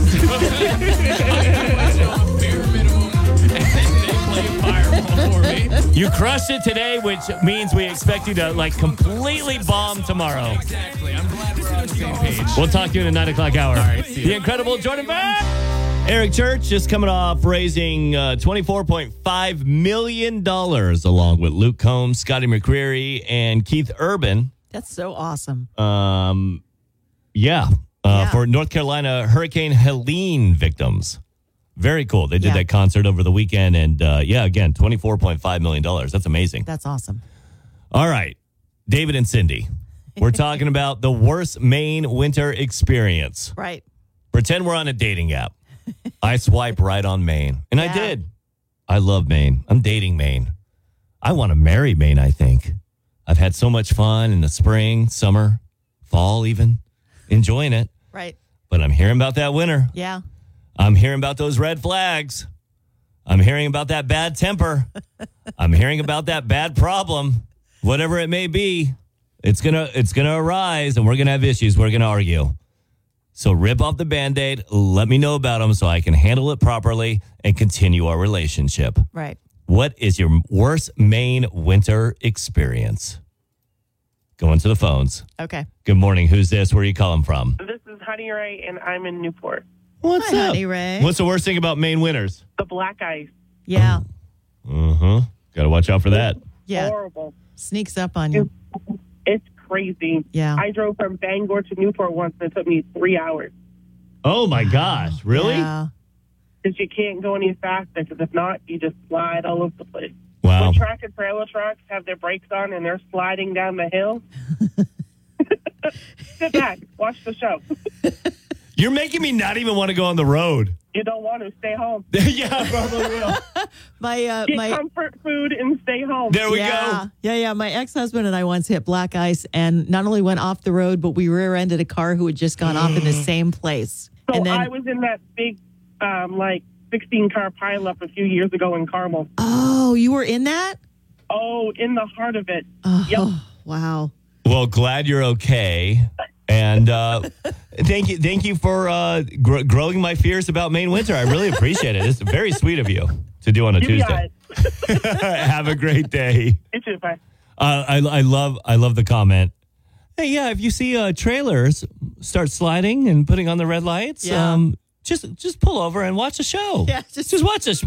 Bare minimum. And they play fireball for me. You crushed it today, which means we expect you to completely bomb tomorrow. Exactly. I'm glad we're on the same page. We'll talk to you in the 9 o'clock hour. All right, see you. The incredible Jordan Verge. Eric Church just coming off raising $24.5 million along with Luke Combs, Scotty McCreery, and Keith Urban. That's so awesome. For North Carolina Hurricane Helene victims. Very cool. They did that concert over the weekend. And again, $24.5 million. That's amazing. That's awesome. All right. David and Cindy, we're talking about the worst Maine winter experience. Right. Pretend we're on a dating app. I swipe right on Maine. And I did. I love Maine. I'm dating Maine. I want to marry Maine, I think. I've had so much fun in the spring, summer, fall even. Enjoying it. Right. But I'm hearing about that winter. Yeah. I'm hearing about those red flags. I'm hearing about that bad temper. I'm hearing about that bad problem. Whatever it may be, it's gonna arise and we're gonna have issues. We're gonna argue. So rip off the Band-Aid, let me know about them so I can handle it properly and continue our relationship. Right. What is your worst Maine winter experience? Going to the phones. Okay. Good morning. Who's this? Where are you calling from? This is Honey Ray, and I'm in Newport. What's Hi, up? Honey Ray. What's the worst thing about Maine winters? The black ice. Yeah. Uh-huh. Got to watch out for that. Yeah. Horrible. Sneaks up on you. It's crazy. Yeah. I drove from Bangor to Newport once, and it took me 3 hours. Oh, my gosh. Really? Yeah. Because you can't go any faster, because if not, you just slide all over the place. Wow. When track and trailer trucks have their brakes on and they're sliding down the hill, sit back, watch the show. You're making me not even want to go on the road. You don't want to stay home. Yeah, probably will. Get comfort food and stay home. There we go. Yeah. My ex-husband and I once hit black ice and not only went off the road, but we rear-ended a car who had just gone off in the same place. So and then, I was in that big, 16-car pileup a few years ago in Carmel. Oh, you were in that? Oh, in the heart of it. Oh, yep. Wow. Well, glad you're okay. And thank you for growing my fears about Maine winter. I really appreciate it. It's very sweet of you to do on a Tuesday. Have a great day. You too, bye. I love the comment. Hey, yeah, if you see trailers start sliding and putting on the red lights, just pull over and watch the show. Yeah, just watch the show.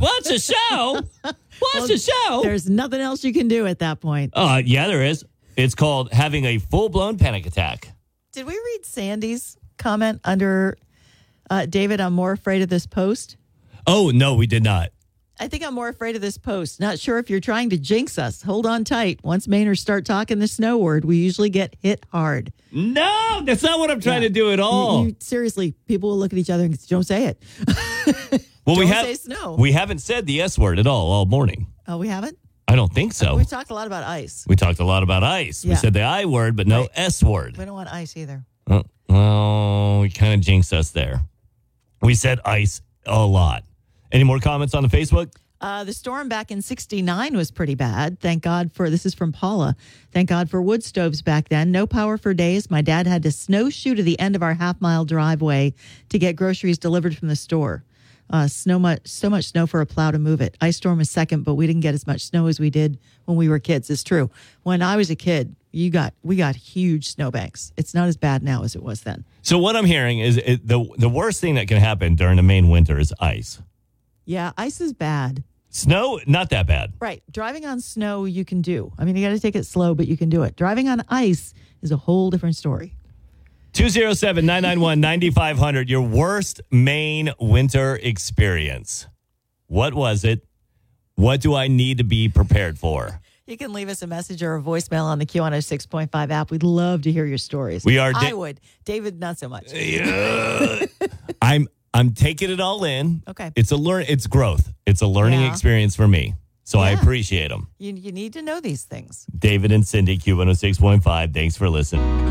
Watch the show. There's nothing else you can do at that point. Yeah, there is. It's called having a full-blown panic attack. Did we read Sandy's comment under David, I'm more afraid of this post? Oh, no, we did not. I think I'm more afraid of this post. Not sure if you're trying to jinx us. Hold on tight. Once Mainers start talking the snow word, we usually get hit hard. No, that's not what I'm trying to do at all. Seriously, people will look at each other and don't say it. Well, don't say snow. We haven't said the S word at all morning. Oh, we haven't? I don't think so. We've talked a lot about ice. We talked a lot about ice. We Yeah. said the I word, but no S word. We don't want ice either. Well, we kind of jinxed us there. We said ice a lot. Any more comments on the Facebook? The storm back in 69 was pretty bad. Thank God for, this is from Paula. Thank God for wood stoves back then. No power for days. My dad had to snowshoe to the end of our half-mile driveway to get groceries delivered from the store. So much snow for a plow to move it. Ice storm is second, but we didn't get as much snow as we did when we were kids. It's true. When I was a kid, we got huge snowbanks. It's not as bad now as it was then. So what I'm hearing is the worst thing that can happen during the Maine winter is ice. Yeah, ice is bad. Snow, not that bad. Right. Driving on snow, you can do. I mean, you got to take it slow, but you can do it. Driving on ice is a whole different story. 207-991-9500, your worst Maine winter experience. What was it? What do I need to be prepared for? You can leave us a message or a voicemail on the Q106.5 app. We'd love to hear your stories. We are I would. David, not so much. I'm taking it all in. Okay. It's growth. It's a learning Yeah. experience for me. So I appreciate them. You need to know these things. David and Cindy, Q106.5. Thanks for listening.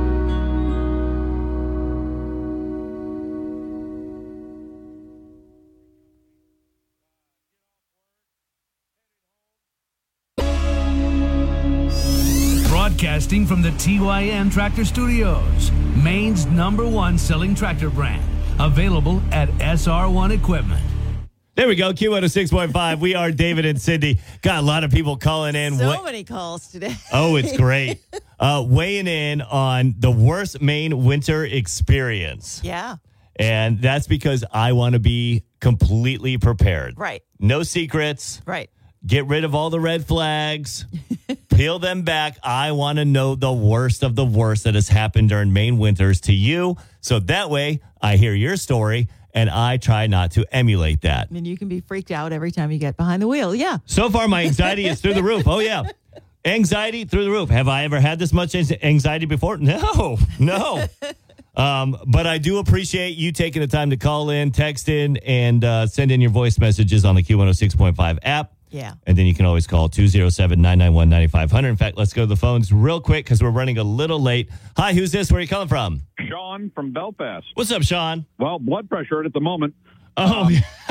Broadcasting from the TYM Tractor Studios, Maine's #1 selling tractor brand. Available at SR1 Equipment. There we go, Q106.5. We are David and Cindy. Got a lot of people calling in. So many calls today. Oh, it's great. Weighing in on the worst Maine winter experience. Yeah. And that's because I want to be completely prepared. Right. No secrets. Right. Get rid of all the red flags. Peel them back. I want to know the worst of the worst that has happened during Maine winters to you. So that way I hear your story and I try not to emulate that. And you can be freaked out every time you get behind the wheel. Yeah. So far, my anxiety is through the roof. Oh, yeah. Anxiety through the roof. Have I ever had this much anxiety before? No. But I do appreciate you taking the time to call in, text in, and send in your voice messages on the Q106.5 app. Yeah. And then you can always call 207-991-9500. In fact, let's go to the phones real quick because we're running a little late. Hi, who's this? Where are you calling from? Sean from Belfast. What's up, Sean? Well, blood pressure at the moment. Oh,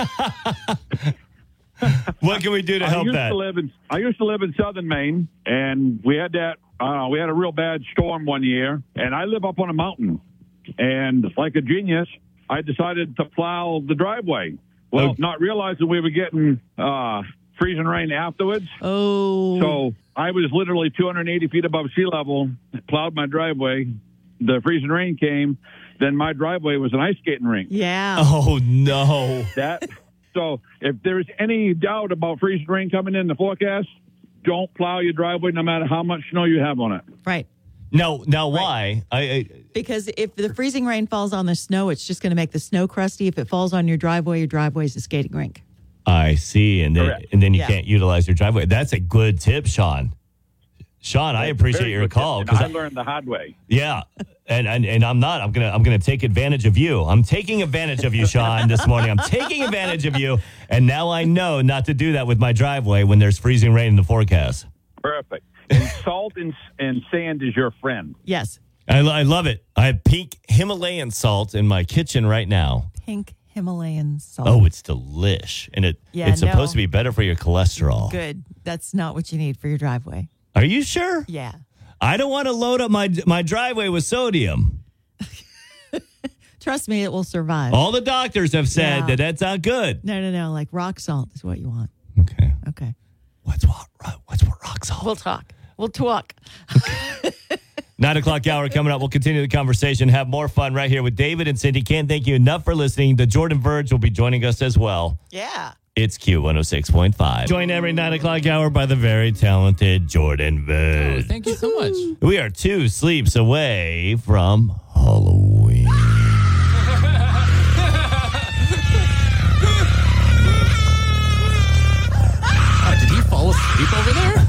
what can we do to help that? I used to live in southern Maine, and we had we had a real bad storm one year, and I live up on a mountain. And like a genius, I decided to plow the driveway. Well, not realizing we were getting freezing rain afterwards. Oh. So I was literally 280 feet above sea level, plowed my driveway. The freezing rain came. Then my driveway was an ice skating rink. Yeah. Oh, no. So if there's any doubt about freezing rain coming in the forecast, don't plow your driveway no matter how much snow you have on it. Right. No, now why? Because if the freezing rain falls on the snow, it's just going to make the snow crusty. If it falls on your driveway is a skating rink. I see. And then you can't utilize your driveway. That's a good tip, Sean. Sean, I appreciate your call. Because I learned the hard way. Yeah. And I'm not. I'm gonna take advantage of you. I'm taking advantage of you, Sean, this morning. I'm taking advantage of you. And now I know not to do that with my driveway when there's freezing rain in the forecast. Perfect. And salt and sand is your friend. Yes. I love it. I have pink Himalayan salt in my kitchen right now. Pink Himalayan salt. Oh, it's delish. And it's supposed to be better for your cholesterol. Good. That's not what you need for your driveway. Are you sure? Yeah. I don't want to load up my driveway with sodium. Trust me, it will survive. All the doctors have said that that's not good. No. Like rock salt is what you want. Okay. What's rock salt? We'll talk. 9 o'clock hour coming up. We'll continue the conversation, have more fun right here with David and Cindy. Can't thank you enough for listening. The Jordan Verge will be joining us as well. Yeah. It's Q106.5. Joined every 9 o'clock hour by the very talented Jordan Verge. Oh, thank you so much. We are 2 sleeps away from Halloween. Did he fall asleep over there?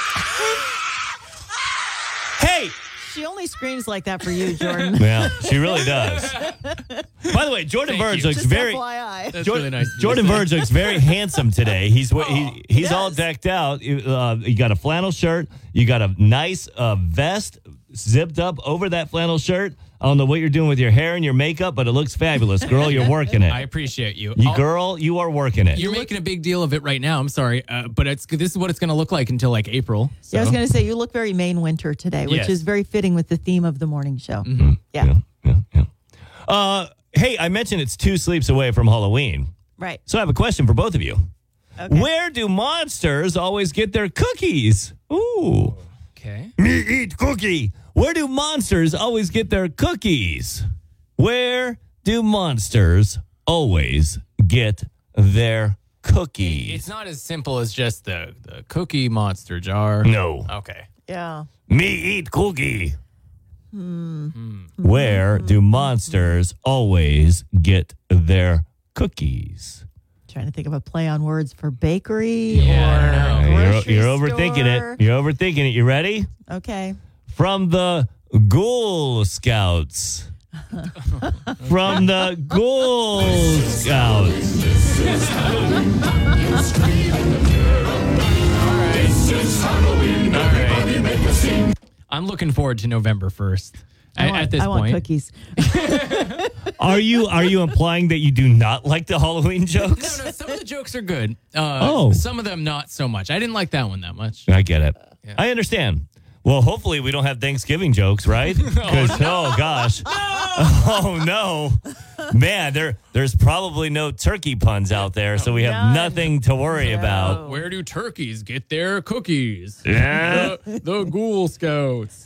Hey! She only screams like that for you, Jordan. Yeah, she really does. By the way, Jordan Verge looks Just very. FYI. That's really nice. Jordan Verge looks very handsome today. He's all decked out. You got a flannel shirt. You got a nice vest zipped up over that flannel shirt. I don't know what you're doing with your hair and your makeup, but it looks fabulous. Girl, you're working it. I appreciate you. Girl, you are working it. You're making a big deal of it right now. I'm sorry. But this is what it's going to look like until like April. So. Yeah, I was going to say, you look very Maine winter today, which is very fitting with the theme of the morning show. Mm-hmm. Yeah. Hey, I mentioned it's 2 sleeps away from Halloween. Right. So I have a question for both of you. Okay. Where do monsters always get their cookies? Ooh. Okay. Me eat cookie. Where do monsters always get their cookies? Where do monsters always get their cookies? It's not as simple as just the cookie monster jar. No. Okay. Yeah. Me eat cookie. Where do monsters always get their cookies? Trying to think of a play on words for bakery Yeah, or You're overthinking it. You're overthinking it. You ready? Okay. From the Ghoul Scouts. From the Ghoul Scouts. This is Halloween. You scream in the fear of I'm looking forward to November 1st. At this I point, want cookies. Are you implying that you do not like the Halloween jokes? No, some of the jokes are good. Oh. Some of them not so much. I didn't like that one that much. I get it. I understand. Well, hopefully we don't have Thanksgiving jokes, right? Because oh gosh, oh no, man, there's probably no turkey puns out there, so we have nothing to worry about. Where do turkeys get their cookies? Yeah. The Ghoul Scouts.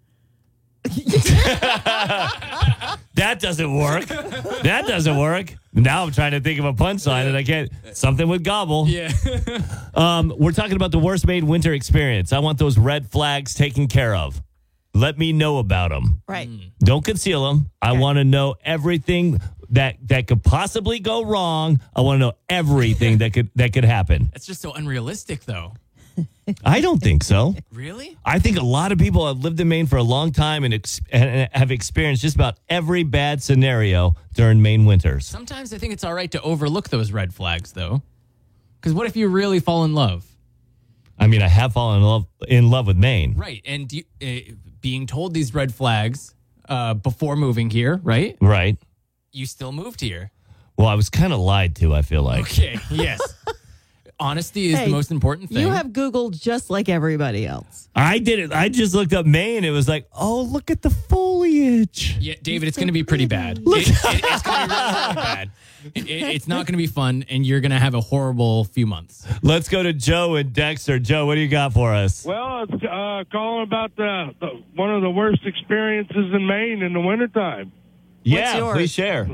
That doesn't work. That doesn't work. Now I'm trying to think of a punchline and I can't. Something with gobble. Yeah. We're talking about the worst made winter experience. I want those red flags taken care of. Let me know about them. Right. Don't conceal them. I want to know everything that could possibly go wrong. I want to know everything that could happen. That's just so unrealistic, though. I don't think so. Really? I think a lot of people have lived in Maine for a long time and have experienced just about every bad scenario during Maine winters. Sometimes I think it's all right to overlook those red flags, though. Because what if you really fall in love? I mean, I have fallen in love with Maine. Right. And being told these red flags before moving here, right? Right. You still moved here. Well, I was kind of lied to, I feel like. Okay, yes. Honesty is the most important thing. You have Googled just like everybody else. I did it. I just looked up Maine. It was like, oh, look at the foliage. Yeah, David, it's going to be pretty bad. It's going to be really bad. It's not going to be fun, and you're going to have a horrible few months. Let's go to Joe and Dexter. Joe, what do you got for us? Well, it's calling about the one of the worst experiences in Maine in the wintertime. Yeah, please share.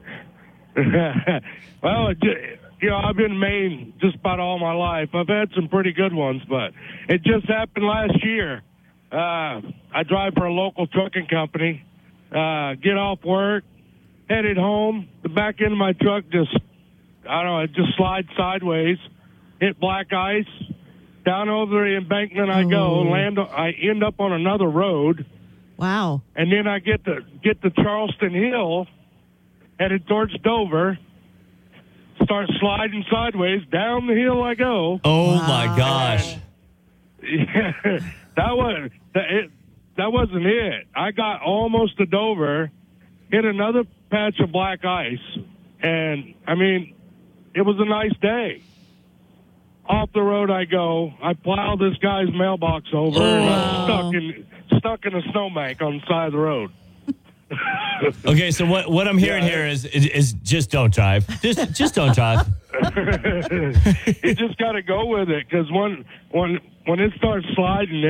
Well, I've been in Maine just about all my life. I've had some pretty good ones, but it just happened last year. I drive for a local trucking company, get off work, headed home. The back end of my truck it just slides sideways, hit black ice. Down over the embankment I go, I end up on another road. Wow. And then I get to Charleston Hill, headed towards Dover. Start sliding sideways down the hill I go. Oh my gosh! Yeah, that wasn't it. I got almost to Dover, hit another patch of black ice, and I mean, it was a nice day. Off the road I go. I plow this guy's mailbox over, and I'm stuck in a snowbank on the side of the road. Okay, so what I'm hearing here is just don't drive. Just don't drive. You just got to go with it because when it starts sliding,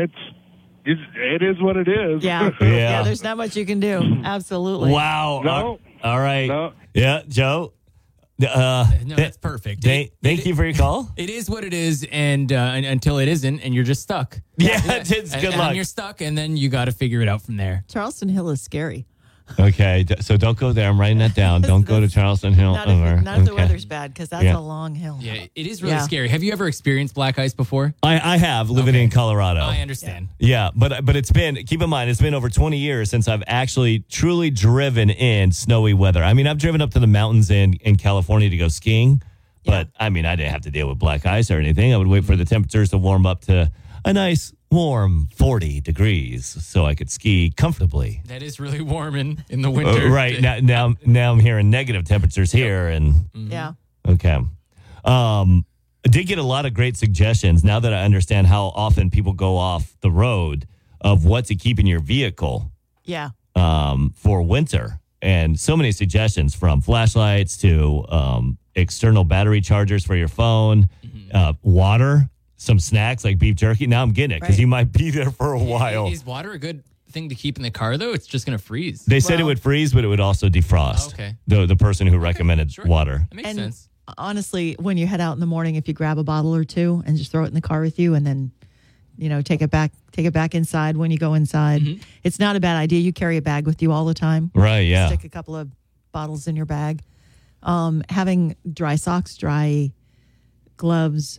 it is what it is. Yeah. Yeah. There's not much you can do. Absolutely. Wow. No. All right. No. Yeah, Joe. No, that's perfect. Thank you for your call. It is what it is, and until it isn't, and you're just stuck. Yeah, it's good luck. And you're stuck, and then you got to figure it out from there. Charleston Hill is scary. Okay, so don't go there. I'm writing that down. Don't go to Charleston Hill. Not if the weather's bad, because that's a long hill. Yeah, it is really scary. Have you ever experienced black ice before? I have, living in Colorado. I understand. Yeah, but it's been, keep in mind, it's been over 20 years since I've actually truly driven in snowy weather. I mean, I've driven up to the mountains in California to go skiing, but I mean, I didn't have to deal with black ice or anything. I would wait for the temperatures to warm up to a nice warm 40 degrees so I could ski comfortably. That is really warm in the winter. Right. Now I'm hearing negative temperatures here. And yeah. Okay. I did get a lot of great suggestions now that I understand how often people go off the road of what to keep in your vehicle. Yeah. For winter. And so many suggestions from flashlights to external battery chargers for your phone, water, some snacks like beef jerky. Now I'm getting it because you might be there for a while. Is water a good thing to keep in the car, though? It's just going to freeze. They said it would freeze, but it would also defrost. Oh, okay. The person who recommended water. That makes sense. Honestly, when you head out in the morning, if you grab a bottle or two and just throw it in the car with you and then, take it back inside when you go inside. Mm-hmm. It's not a bad idea. You carry a bag with you all the time. Right, yeah. Stick a couple of bottles in your bag. Having dry socks, dry gloves,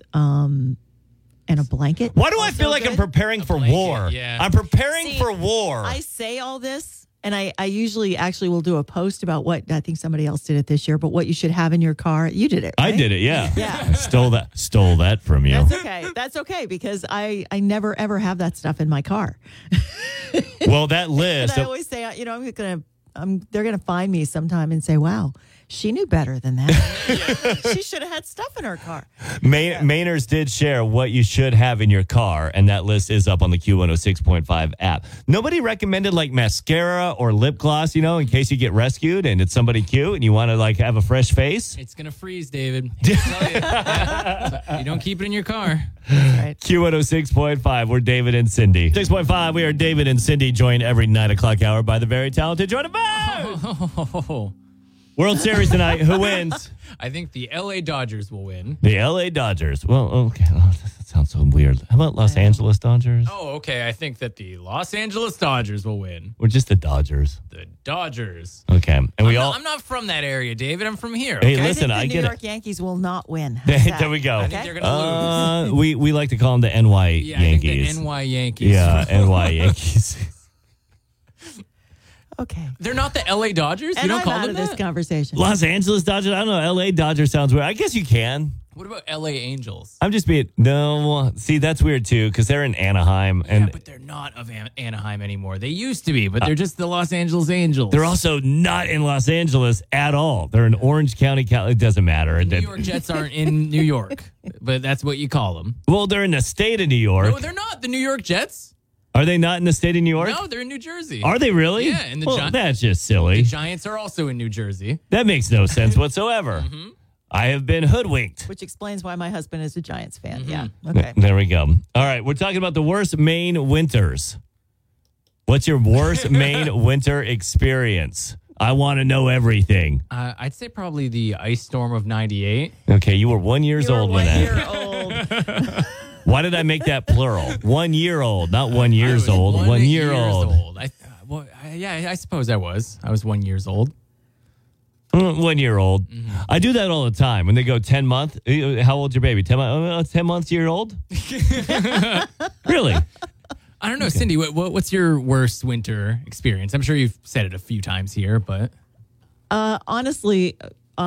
and a blanket. Why do I feel like I'm preparing for war? Yeah. I'm preparing for war. I say all this And I usually actually will do a post about what I think somebody else did it this year, but what you should have in your car. You did it, right? I did it, yeah. Yeah. I stole that from you. That's okay. That's okay because I never ever have that stuff in my car. Well, that list. And I always say, they're gonna find me sometime and say, "Wow, she knew better than that. She should have had stuff in her car." Mainers did share what you should have in your car, and that list is up on the Q106.5 app. Nobody recommended like mascara or lip gloss, in case you get rescued and it's somebody cute and you want to like have a fresh face. It's going to freeze, David. I tell you. Yeah. You don't keep it in your car. Right. Q106.5, we're David and Cindy. 6.5, we are David and Cindy, joined every 9 o'clock hour by the very talented Jordan Burge. World Series tonight. Who wins? I think the LA Dodgers will win. The LA Dodgers. Well, okay. Oh, that sounds so weird. How about Los Angeles Dodgers? Oh, okay. I think that the Los Angeles Dodgers will win. Or just the Dodgers? The Dodgers. Okay. And I'm not from that area, David. I'm from here. Hey, okay? listen, I get think the New York it. Yankees will not win. There we go. I think they're going to lose. We like to call them the NY Yeah, Yankees. I think the NY Yankees. Yeah, NY Yankees. Okay. They're not the LA Dodgers? And you don't I'm call out them of this that? conversation. Los Angeles Dodgers? I don't know. LA Dodgers sounds weird. I guess you can. What about LA Angels? I'm just being, no. See, that's weird too, because they're in Anaheim. And Yeah, but they're not of Anaheim anymore. They used to be, but they're just the Los Angeles Angels. they're also not in Los Angeles at all. They're in Orange County. It doesn't matter. The New York Jets aren't in New York, but that's what you call them. Well, they're in the state of New York. No, they're not. The New York Jets? Are they not in the state of New York? No, they're in New Jersey. Are they really? Yeah, and that's just silly. The Giants are also in New Jersey. That makes no sense whatsoever. I have been hoodwinked. Which explains why my husband is a Giants fan. Yeah. Mm-hmm. Okay. There we go. All right, we're talking about the worst Maine winters. What's your worst Maine winter experience? I want to know everything. I'd say probably the ice storm of 98. Okay, you were 1 year old when that. 1 year old. Why did I make that plural? 1 year old, not 1 years old. 1 year old. I suppose I was. I was 1 year old. 1 year old. I do that all the time. When they go 10 month, how old's your baby? 10 months? 10 months year old? Really? I don't know, Cindy. What's your worst winter experience? I'm sure you've said it a few times here, but Honestly,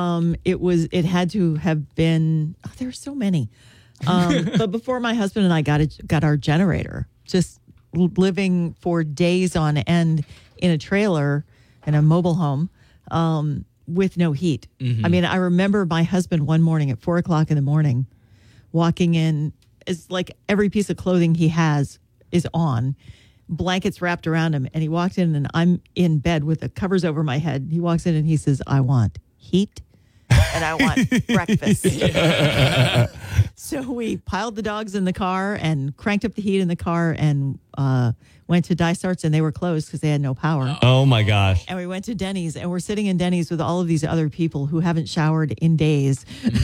it had to have been. Oh, there were so many. But before my husband and I got our generator, just living for days on end in a trailer in a mobile home with no heat. I mean, I remember my husband one morning at 4:00 in the morning walking in. It's like every piece of clothing he has is on, blankets wrapped around him, and he walked in, and I'm in bed with the covers over my head. He walks in and he says, "I want heat and I want breakfast." So we piled the dogs in the car and cranked up the heat in the car and went to Dysart's, and they were closed because they had no power. Oh my gosh. And we went to Denny's, and we're sitting in Denny's with all of these other people who haven't showered in days.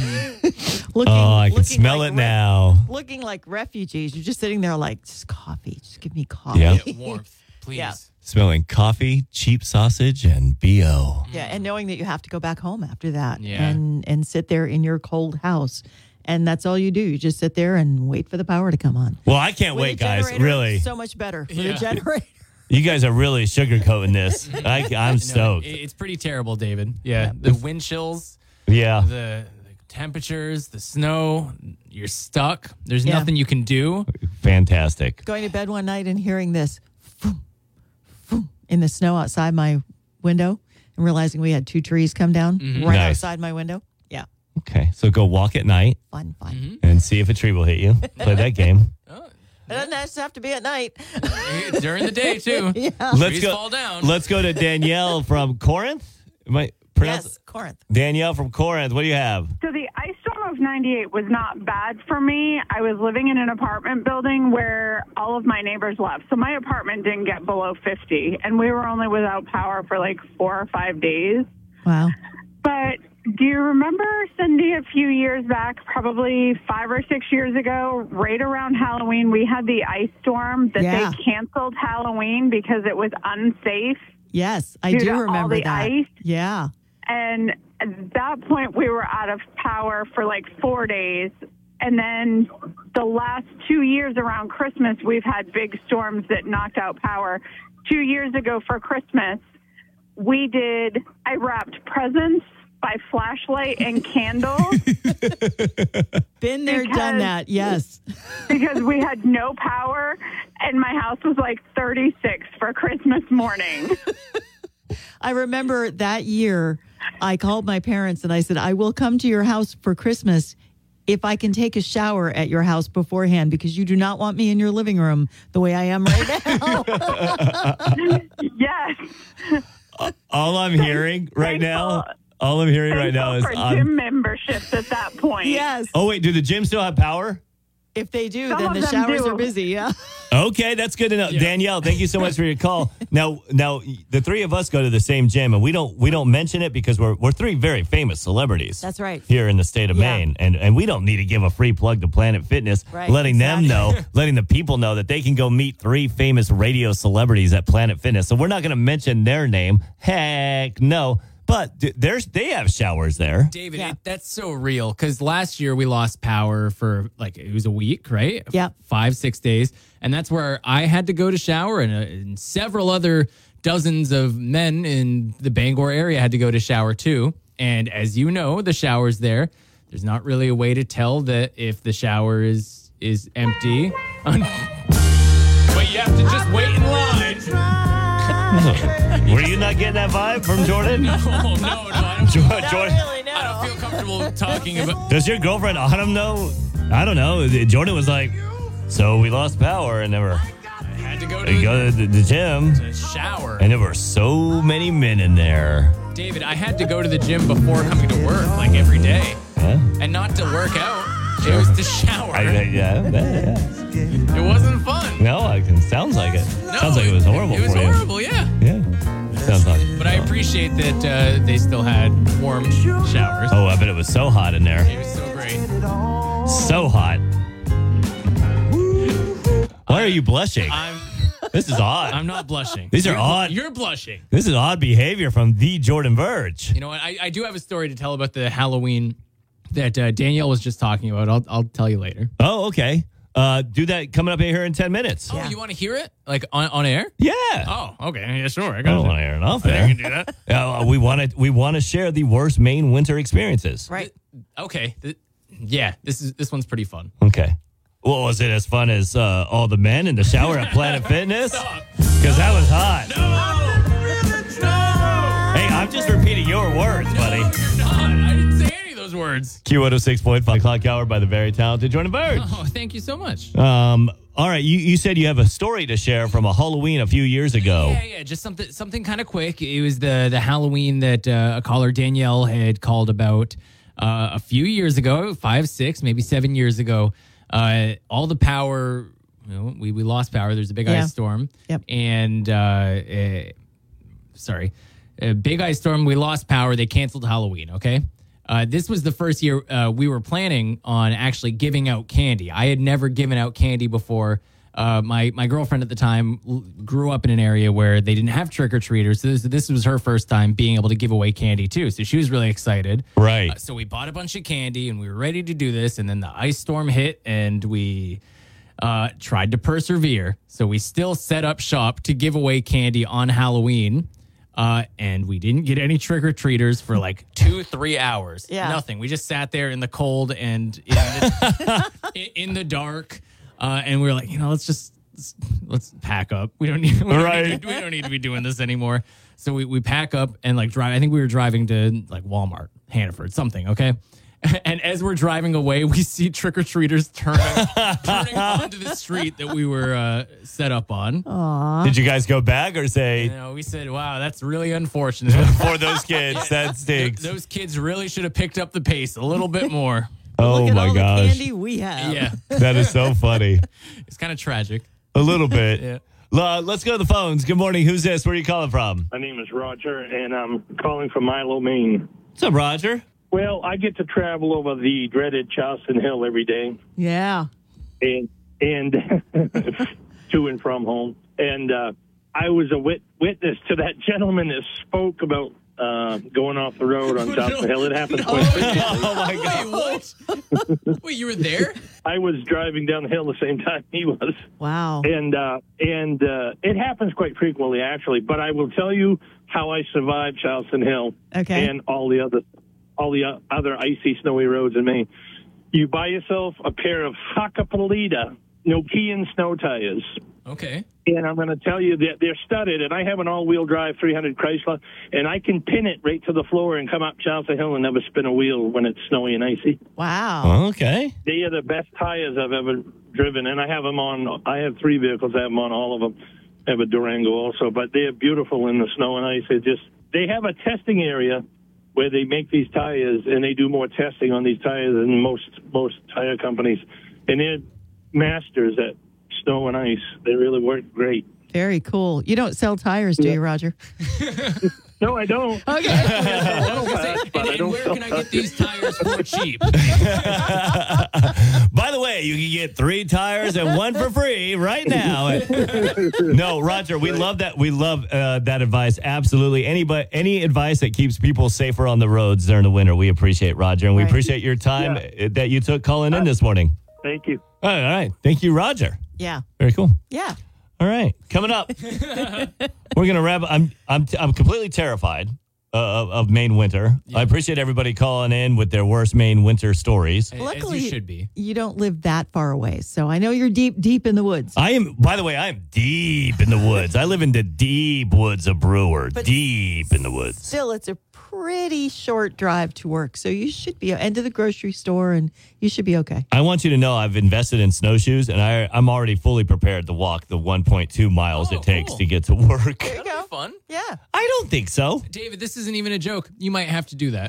I can smell it now. Looking like refugees. You're just sitting there like, just coffee. Just give me coffee. Yep. warmth, please. Yeah. Smelling coffee, cheap sausage, and BO. Yeah, and knowing that you have to go back home after that Yeah. and sit there in your cold house. And that's all you do. You just sit there and wait for the power to come on. Well, I can't With wait, a guys. generator, Really. so much better with Yeah. a generator. You guys are really sugarcoating this. I'm No, stoked. it's pretty terrible, David. Yeah. The wind chills, Yeah. the temperatures, the snow, you're stuck. There's Yeah. nothing you can do. Fantastic. Going to bed one night and hearing this boom, boom, in the snow outside my window and realizing we had 2 trees come down right Nice. outside my window. Yeah. Okay, so go walk at night Fun. and see if a tree will hit you. Play that game. It doesn't just have to be at night. During the day, too. Yeah. Let's Trees go. fall down. Let's go to Danielle from Corinth. Am I pronounce Yes, Corinth. Danielle from Corinth. What do you have? So the ice storm of 98 was not bad for me. I was living in an apartment building where all of my neighbors left. So my apartment didn't get below 50, and we were only without power for like 4 or 5 days. Wow. But do you remember, Cindy, a few years back, probably 5 or 6 years ago, right around Halloween, we had the ice storm that Yeah. they canceled Halloween because it was unsafe. Yes, I Due do to all remember the that. ice? Yeah. And at that point, we were out of power for like 4 days. And then the last 2 years around Christmas, we've had big storms that knocked out power. 2 years ago for Christmas, I wrapped presents by flashlight and candles. Been there, done that, yes. Because we had no power, and my house was like 36 for Christmas morning. I remember that year, I called my parents and I said, I will come to your house for Christmas if I can take a shower at your house beforehand, because you do not want me in your living room the way I am right now. Yes. All I'm hearing right now is for gym memberships at that point. Yes. Oh, wait, do the gyms still have power? If they do, Some then of the them showers do. are busy, yeah. Okay, that's good to know. Danielle, thank you so much for your call. Now, the three of us go to the same gym, and we don't mention it because we're three very famous celebrities. That's right. Here in the state of Maine, and we don't need to give a free plug to Planet Fitness, Right, letting the people know that they can go meet three famous radio celebrities at Planet Fitness. So we're not going to mention their name. Heck no. But they have showers there. David, that's so real because last year we lost power for it was a week, right? Yeah. 5-6 days. And that's where I had to go to shower and several other dozens of men in the Bangor area had to go to shower too. And as you know, the shower's there's not really a way to tell that if the shower is empty. But you have to just wait in line. Were you not getting that vibe from Jordan? No. I don't Jordan, I don't feel comfortable talking about. does your girlfriend Autumn know? I don't know. Jordan was like, so we lost power and never had to go to the gym. To shower. And there were so many men in there. David, I had to go to the gym before coming to work, every day. Yeah. And not to work out. It was to shower. Yeah. It wasn't fun. No, it sounds like it. No, sounds like it was horrible for you. It was horrible, yeah. Yeah. Sounds like But I appreciate that they still had warm showers. Oh, I bet it was so hot in there. It was so great. So hot. Why are you blushing? This is odd. I'm not blushing. These are odd. You're blushing. This is odd behavior from the Jordan Verge. You know what? I do have a story to tell about the Halloween that Danielle was just talking about. I'll tell you later. Oh, okay. Do that coming up here in 10 minutes. Oh, you want to hear it? On air? Yeah. Oh, okay. Yeah, sure. I don't want to hear it off I there. can do that. We want to share the worst Maine winter experiences. Right. Okay. This one's pretty fun. Okay. Well, was it as fun as all the men in the shower at Planet Fitness? Because that was hot. No. Hey, I'm just repeating your words, buddy. No, you're not. I didn't say any of those words. Q106.5 clock hour by the very talented Jordan Verge. Oh, thank you so much. All right, you said you have a story to share from a Halloween a few years ago. Yeah, just something kind of quick. It was the Halloween that a caller, Danielle, had called about a few years ago, 5, 6, maybe 7 years ago. All the power, we lost power. There's a big ice storm. Yep. And, a big ice storm. We lost power. They canceled Halloween, okay? This was the first year we were planning on actually giving out candy. I had never given out candy before. My girlfriend at the time grew up in an area where they didn't have trick-or-treaters. So this was her first time being able to give away candy, too. So she was really excited. Right. So we bought a bunch of candy, and we were ready to do this. And then the ice storm hit, and we tried to persevere. So we still set up shop to give away candy on Halloween. And we didn't get any trick-or-treaters for 2-3 hours. Yeah. Nothing. We just sat there in the cold and in the dark. And we were like, let's pack up. We don't need to be doing this anymore. So we pack up and drive. I think we were driving to Walmart, Hannaford, something. Okay. And as we're driving away, we see trick-or-treaters turning onto the street that we were set up on. Aww. Did you guys go back or say? We said, wow, that's really unfortunate. For those kids, that stinks. Those kids really should have picked up the pace a little bit more. Oh, Look at my all gosh. the candy we have. Yeah. That is so funny. It's kind of tragic. A little bit. Yeah. Let's go to the phones. Good morning. Who's this? Where are you calling from? My name is Roger, and I'm calling from Milo, Maine. What's up, Roger? Well, I get to travel over the dreaded Charleston Hill every day, Yeah. and to and from home. And I was a witness to that gentleman that spoke about going off the road on Charleston Hill. It happened quite frequently. Oh, my God. Wait, what? Wait, you were there? I was driving down the hill the same time he was. Wow. And it happens quite frequently, actually. But I will tell you how I survived Charleston Hill and all the other icy, snowy roads in Maine. You buy yourself a pair of Hakkapeliitta Nokian snow tires. Okay. And I'm going to tell you that they're studded, and I have an all-wheel drive 300 Chrysler, and I can pin it right to the floor and come up Charleston Hill and never spin a wheel when it's snowy and icy. Wow. Okay. They are the best tires I've ever driven, and I have them on. I have 3 vehicles. I have them on all of them. I have a Durango also, but they're beautiful in the snow and ice. They have a testing area where they make these tires, and they do more testing on these tires than most tire companies, and they're masters at snow and ice. They really work great. Very cool. You don't sell tires, do you, Roger? No, I don't. Okay. And where can I get these tires for cheap? By the way, you can get 3 tires and 1 for free right now. No, Roger, we love that. We love that advice. Absolutely. Any advice that keeps people safer on the roads during the winter, we appreciate, Roger. And we appreciate your time that you took calling in this morning. Thank you. All right. Thank you, Roger. Yeah. Very cool. Yeah. All right. Coming up, we're going to wrap. I'm completely terrified of Maine winter. Yeah. I appreciate everybody calling in with their worst Maine winter stories. Luckily, as you should be. You don't live that far away, so I know you're deep in the woods. I am. By the way, I am deep in the woods. I live in the deep woods of Brewer. Deep in the woods. Still, it's a pretty short drive to work, so you should be into the grocery store, and you should be okay. I want you to know I've invested in snowshoes, and I'm already fully prepared to walk the 1.2 miles it takes to get to work. There you go. Fun. Yeah. I don't think so. David, this isn't even a joke. You might have to do that.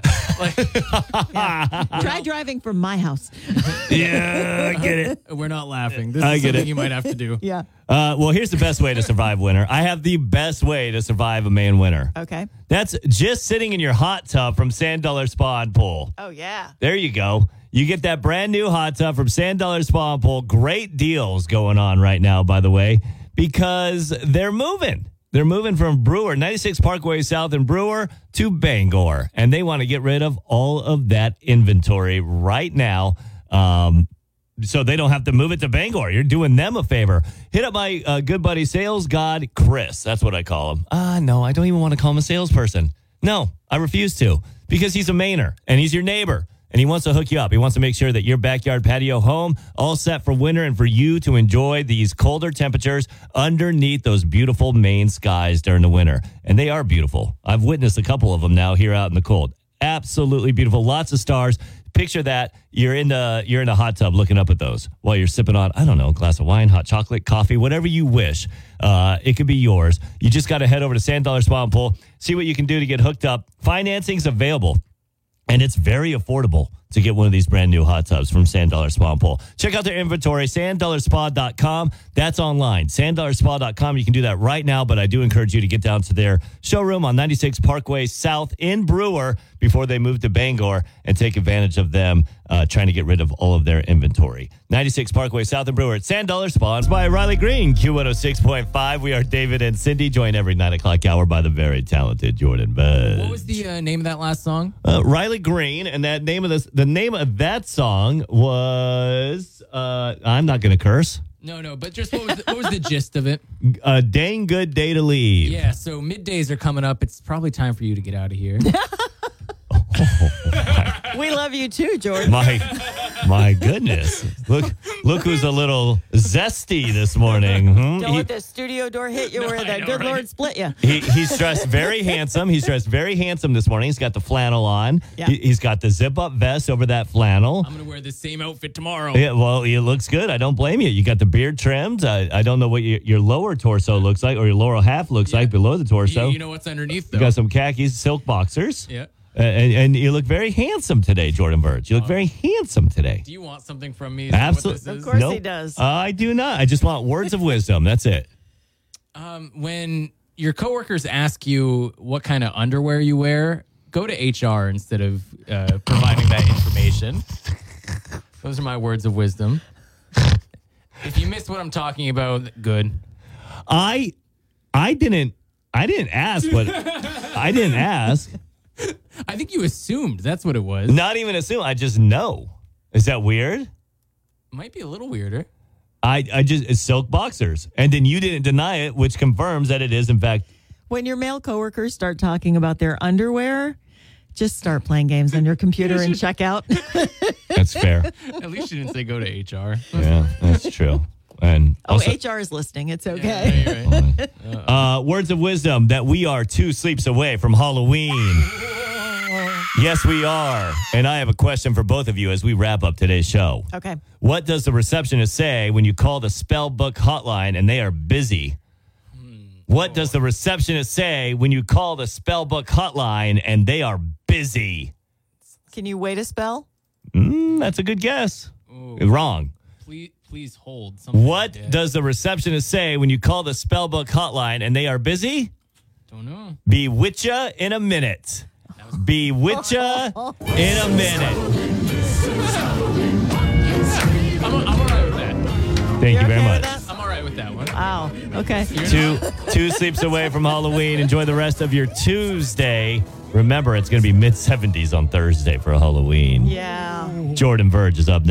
Try driving from my house. Yeah, I get it. We're not laughing. This is something you might have to do. Yeah. Well, here's the best way to survive winter. I have the best way to survive a Maine winter. Okay. That's just sitting in your hot tub from Sand Dollar Spa and Pool. Oh, yeah. There you go. You get that brand new hot tub from Sand Dollar Spa and Pool. Great deals going on right now, by the way, because they're moving. They're moving from Brewer, 96 Parkway South in Brewer to Bangor, and they want to get rid of all of that inventory right now. So they don't have to move it to Bangor. You're doing them a favor. Hit up my good buddy, Sales God Chris. That's what I call him. No, I don't even want to call him a salesperson. No, I refuse to, because he's a Mainer and he's your neighbor and he wants to hook you up. He wants to make sure that your backyard patio home all set for winter and for you to enjoy these colder temperatures underneath those beautiful Maine skies during the winter. And they are beautiful. I've witnessed a couple of them now here out in the cold. Absolutely beautiful. Lots of stars. Picture that you're in the hot tub looking up at those while you're sipping on, I don't know, a glass of wine, hot chocolate, coffee, whatever you wish. It could be yours. You just got to head over to Sand Dollar Spa and Pool, see what you can do to get hooked up. Financing's available, and it's very affordable to get one of these brand new hot tubs from Sand Dollar Spa and Pool. Check out their inventory, sanddolarspa.com. That's online, sanddolarspa.com. You can do that right now, but I do encourage you to get down to their showroom on 96 Parkway South in Brewer before they move to Bangor and take advantage of them trying to get rid of all of their inventory. 96 Parkway South in Brewer at Sand Dollar Spa. It's by Riley Green, Q106.5. We are David and Cindy, joined every 9 o'clock hour by the very talented Jordan Buzz. What was the name of that last song? Riley Green, and the name of that song was I'm not going to curse. No, but just what was the gist of it? A dang good day to leave. Yeah, so middays are coming up. It's probably time for you to get out of here. We love you too, Jordan. My goodness. Look who's a little zesty this morning. Don't let the studio door hit you where the good Lord split you. He's dressed very handsome. He's dressed very handsome this morning. He's got the flannel on. Yeah. He's got the zip-up vest over that flannel. I'm going to wear the same outfit tomorrow. Yeah, well, it looks good. I don't blame you. You got the beard trimmed. I don't know what your lower torso looks like or your lower half looks like below the torso. You know what's underneath, though. You got some khakis, silk boxers. Yeah. And you look very handsome today, Jordan Burge. You look very handsome today. Do you want something from me? Absolutely. Of course he does. I do not. I just want words of wisdom. That's it. When your coworkers ask you what kind of underwear you wear, go to HR instead of providing that information. Those are my words of wisdom. If you missed what I'm talking about, good. I didn't ask, but I didn't ask. I think you assumed. That's what it was. Not even assume. I just know. Is that weird? Might be a little weirder. It's silk boxers. And then you didn't deny it, which confirms that it is, in fact. When your male coworkers start talking about their underwear, just start playing games on your computer and check out. That's fair. At least you didn't say go to HR. Yeah, that's true. And also, HR is listening. It's okay. Right. Words of wisdom that we are 2 sleeps away from Halloween. Yes, we are. And I have a question for both of you as we wrap up today's show. Okay. What does the receptionist say when you call the Spellbook hotline and they are busy? What does the receptionist say when you call the Spellbook hotline and they are busy? Can you wait a spell? That's a good guess. Ooh. Wrong. Please hold. What does the receptionist say when you call the Spellbook hotline and they are busy? Don't know. Be with ya in a minute. Be with ya in a minute. I'm all right with that. Thank you very much. I'm all right with that one. Wow. Okay. Two sleeps away from Halloween. Enjoy the rest of your Tuesday. Remember, it's going to be mid-70s on Thursday for Halloween. Yeah. Jordan Verge is up next.